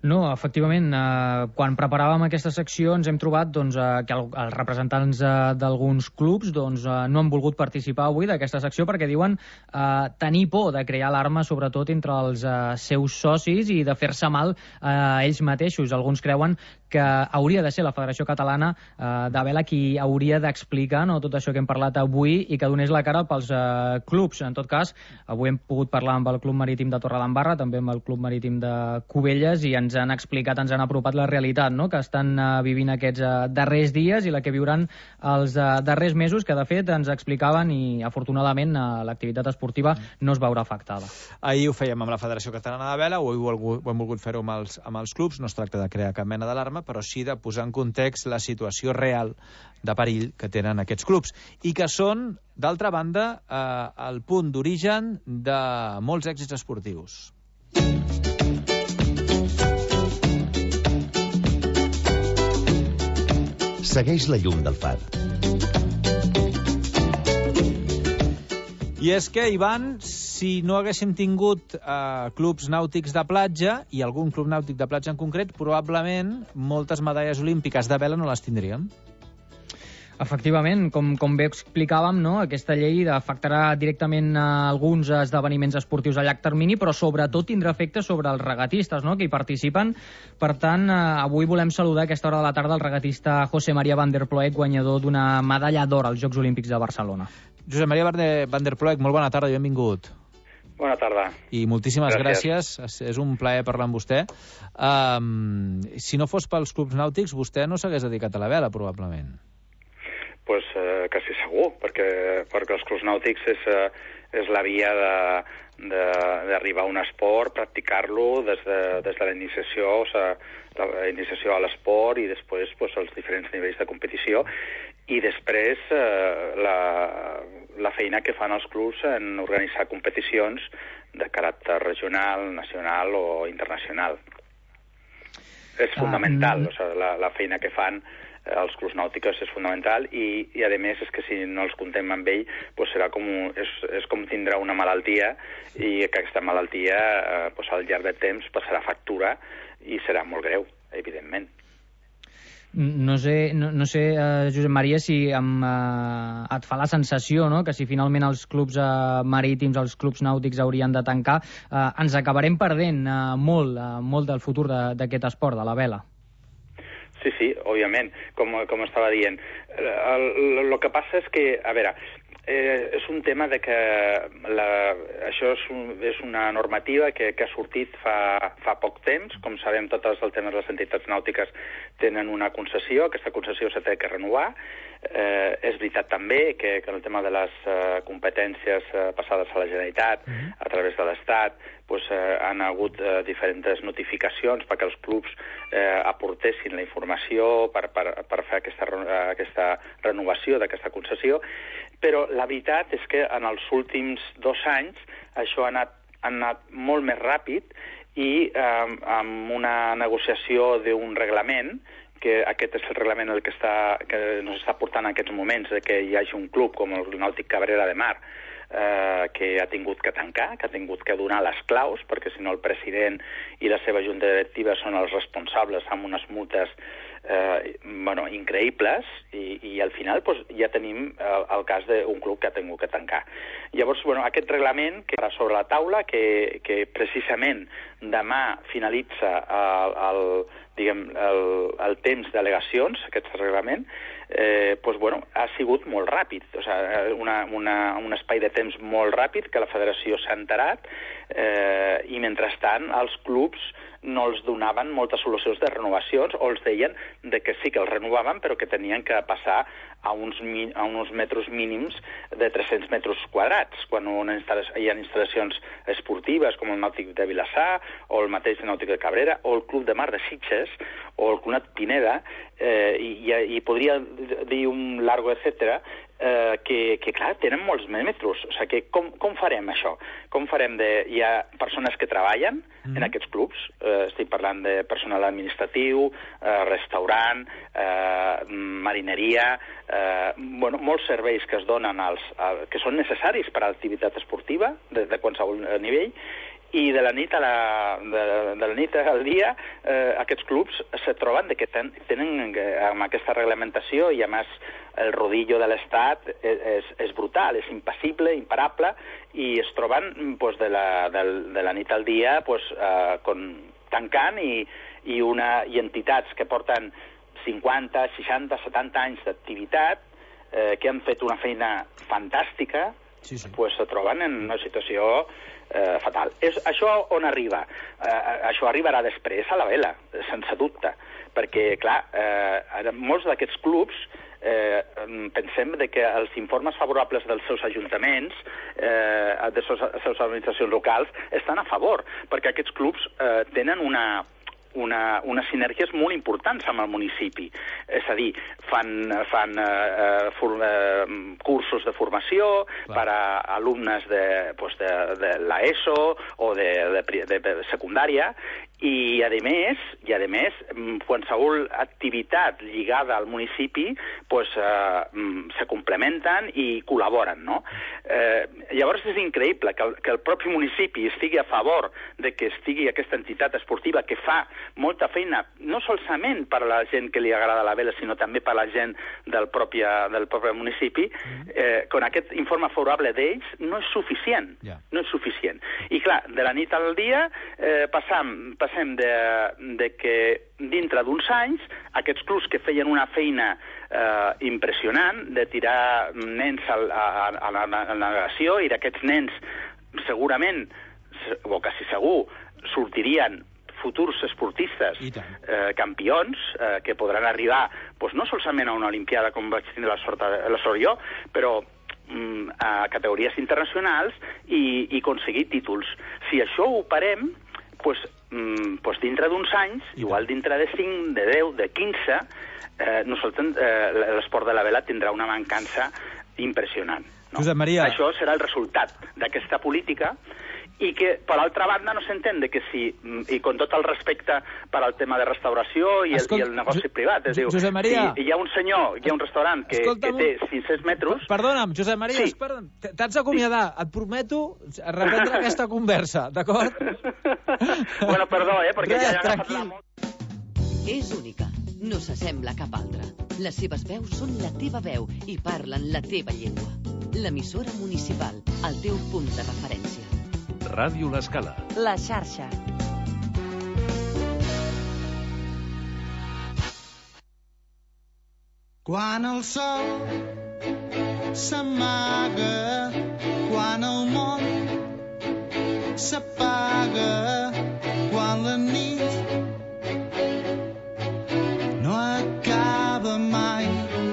No, efectivament, quan preparàvem aquesta secció ens hem trobat que els representants d'alguns clubs no han volgut participar avui d'aquesta secció perquè diuen tenir por de crear alarma, sobretot entre els seus socis, i de fer-se mal a ells mateixos. Alguns creuen que hauria de ser la Federació Catalana de Vela qui hauria d'explicar tot això que hem parlat avui i que donés la cara pels clubs. En tot cas, avui hem pogut parlar amb el Club Marítim de Torredembarra, també amb el Club Marítim de Cubelles, i ens han explicat, ens han apropat la realitat que estan vivint aquests darrers dies i la que viuran els darrers mesos, que de fet ens explicaven, i afortunadament l'activitat esportiva no es veurà afectada. Ahir ho fèiem amb la Federació Catalana de Vela, avui ho hem volgut fer-ho amb els clubs. No es tracta de crear cap mena d'alarma, però sí de posar en context la situació real de perill que tenen aquests clubs i que són, d'altra banda, el punt d'origen de molts èxits esportius. Segueix la llum del far. I és que, Ivan, si no haguéssim tingut clubs nàutics de platja, i algun club nàutic de platja en concret, probablement moltes medalles olímpiques de vela no les tindríem. Efectivament, com bé explicàvem, aquesta llei afectarà directament alguns esdeveniments esportius a llarg termini, però sobretot tindrà efecte sobre els regatistes que hi participen. Per tant, avui volem saludar a aquesta hora de la tarda el regatista José María Van der Ploeg, guanyador d'una medalla d'or als Jocs Olímpics de Barcelona. José María Van der Ploeg, molt bona tarda i benvingut. Bona tarda. I moltíssimes gràcies. És un plaer parlar amb vostè. Si no fos pels clubs nàutics, vostè no s'hagués dedicat a la vela, probablement. Pues quasi segur, perquè els clubs nàutics és la via d'arribar a un esport, practicar-lo des de la iniciació, la iniciació a l'esport i després els diferents nivells de competició, i després la feina que fan els clubs en organitzar competicions de caràcter regional, nacional o internacional. És fundamental, la feina que fan els clubs nàutics és fundamental, i a més és que si no els contem amb ell serà és com tindrà una malaltia, i que aquesta malaltia al llarg del temps passarà factura i serà molt greu, evidentment. No sé, Josep Maria, si et fa la sensació que si finalment els clubs marítims, els clubs nàutics haurien de tancar, ens acabarem perdent molt del futur d'aquest esport, de la vela. Sí, òbviament, com estava dient. El que passa és que, a veure, és un tema de que això és una normativa que ha sortit fa poc temps. Com sabem, totes el tema de les entitats nàutiques tenen una concessió, aquesta concessió s'ha de renovar. És veritat també que el tema de les competències passades a la Generalitat a través de l'Estat han hagut diferents notificacions perquè els clubs aportessin la informació per fer aquesta renovació d'aquesta concessió, però la veritat és que en els últims 2 anys això ha anat molt més ràpid, i amb una negociació d'un reglament, que aquest és el reglament que ens està portant en aquests moments, que hi hagi un club com el Nàutic Cabrera de Mar que ha tingut que tancar, que ha tingut que donar les claus, perquè si no el president i la seva junta directiva són els responsables amb unes multes increïbles, i al final ja tenim el cas d'un club que ha tingut que tancar. Llavors, aquest reglament que era sobre la taula, que precisament demà finalitza el temps d'al·legacions, aquest reglament, ha sigut molt ràpid, un espai de temps molt ràpid que la federació s'ha enterat, i mentrestant els clubs no els donaven moltes solucions de renovacions, o els deien que sí que els renovaven, però que tenien que passar a uns metres mínims de 300 metres quadrats, quan hi ha instal·lacions esportives com el Nàutic de Vilassar, o el mateix Nàutic de Cabrera, o el Club de Mar de Sitges, o el Cunat Pineda, i podria dir un largo etcètera, que clar, tenen molts metres. O sigui, com farem això? Com farem hi ha persones que treballen en aquests clubs, estic parlant de personal administratiu, restaurant, marineria, molts serveis que es donen que són necessaris per a l'activitat esportiva de qualsevol nivell, I de la nit al dia aquests clubs se troben que tenen amb aquesta reglamentació, i a més el rodillo de l'Estat és brutal, és impassible, imparable, i es troben de la nit al dia tancant, i entitats que porten 50, 60, 70 anys d'activitat, que han fet una feina fantàstica, se troben en una situació fatal. Això on arriba? Això arribarà després a la vela, sense dubte, perquè, clar, molts d'aquests clubs pensem que els informes favorables dels seus ajuntaments, de les seves administracions locals, estan a favor, perquè aquests clubs tenen unes sinergies molt importants amb el municipi. És a dir, fan cursos de formació per a alumnes de l'ESO o de secundària, i a més, qualsevol activitat lligada al municipi se complementen i col·laboren, no? Llavors és increïble que el propi municipi estigui a favor de que estigui aquesta entitat esportiva que fa molta feina, no solament per a la gent que li agrada la vela, sinó també per a la gent del propi municipi, quan aquest informe favorable d'ells no és suficient. No és suficient. I clar, de la nit al dia passem de que dintre d'uns anys aquests clubs que feien una feina impressionant de tirar nens a la navegació, i d'aquests nens segurament, o quasi segur, sortirien futurs esportistes campions que podran arribar no solament a una olimpiada com vaig tenir la sort jo, però a categories internacionals i aconseguir títols. Si això ho parem, dintre d'uns anys, igual dintre de 5, de 10, de 15, l'esport de la vela tindrà una mancança impressionant. Josep Maria. Això serà el resultat d'aquesta política, i que, per altra banda, no s'entén que si, i con tot el respecte per al tema de restauració i el negoci privat, és dir, si hi ha un senyor, hi ha un restaurant que té 600 metres... Perdona'm, Josep Maria, t'haig d'acomiadar, et prometo reprendre aquesta conversa, d'acord? Bueno, perdó, perquè ja he agafat la moto. És única, no s'assembla a cap altra. Les seves veus són la teva veu i parlen la teva llengua. L'emissora municipal, el teu punt de referència. Ràdio L'Escala. La xarxa. Quan el sol s'amaga, quan el món s'apaga, quan la nit no acaba mai,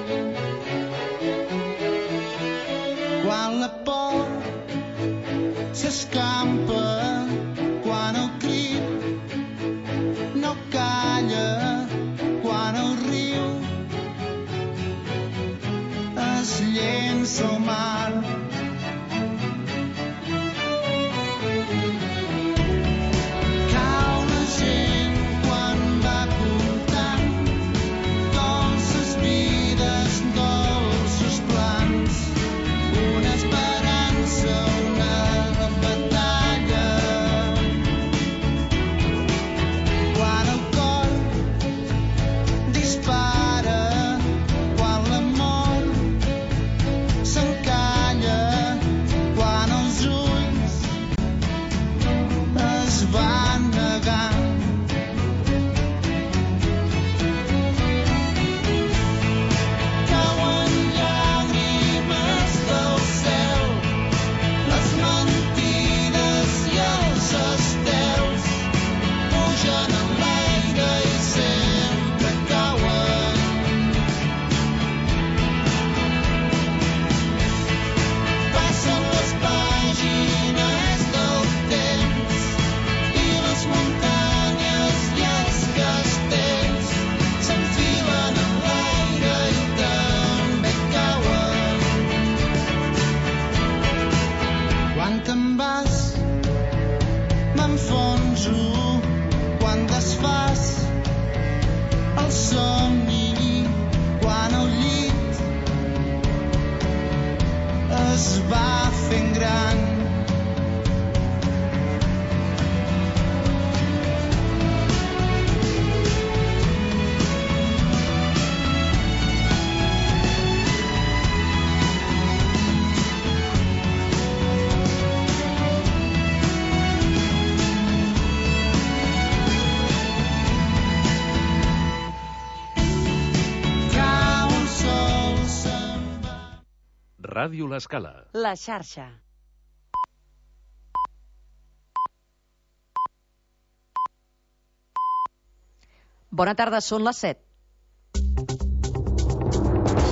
quan la por s'escampa, quan el crit no calla, quan el riu es llença al mar. Cau la gent quan va comptant dolces vides, dolces plans, una esperança, una batalla. Quan el cor dispara, quan l'amor s'encalla, quan els ulls es van negant. Cauen llàgrimes del cel, les mentides i els estels pugen en l'aire i sempre cauen. Ràdio L'Escala. La xarxa. Bona tarda, són les 7.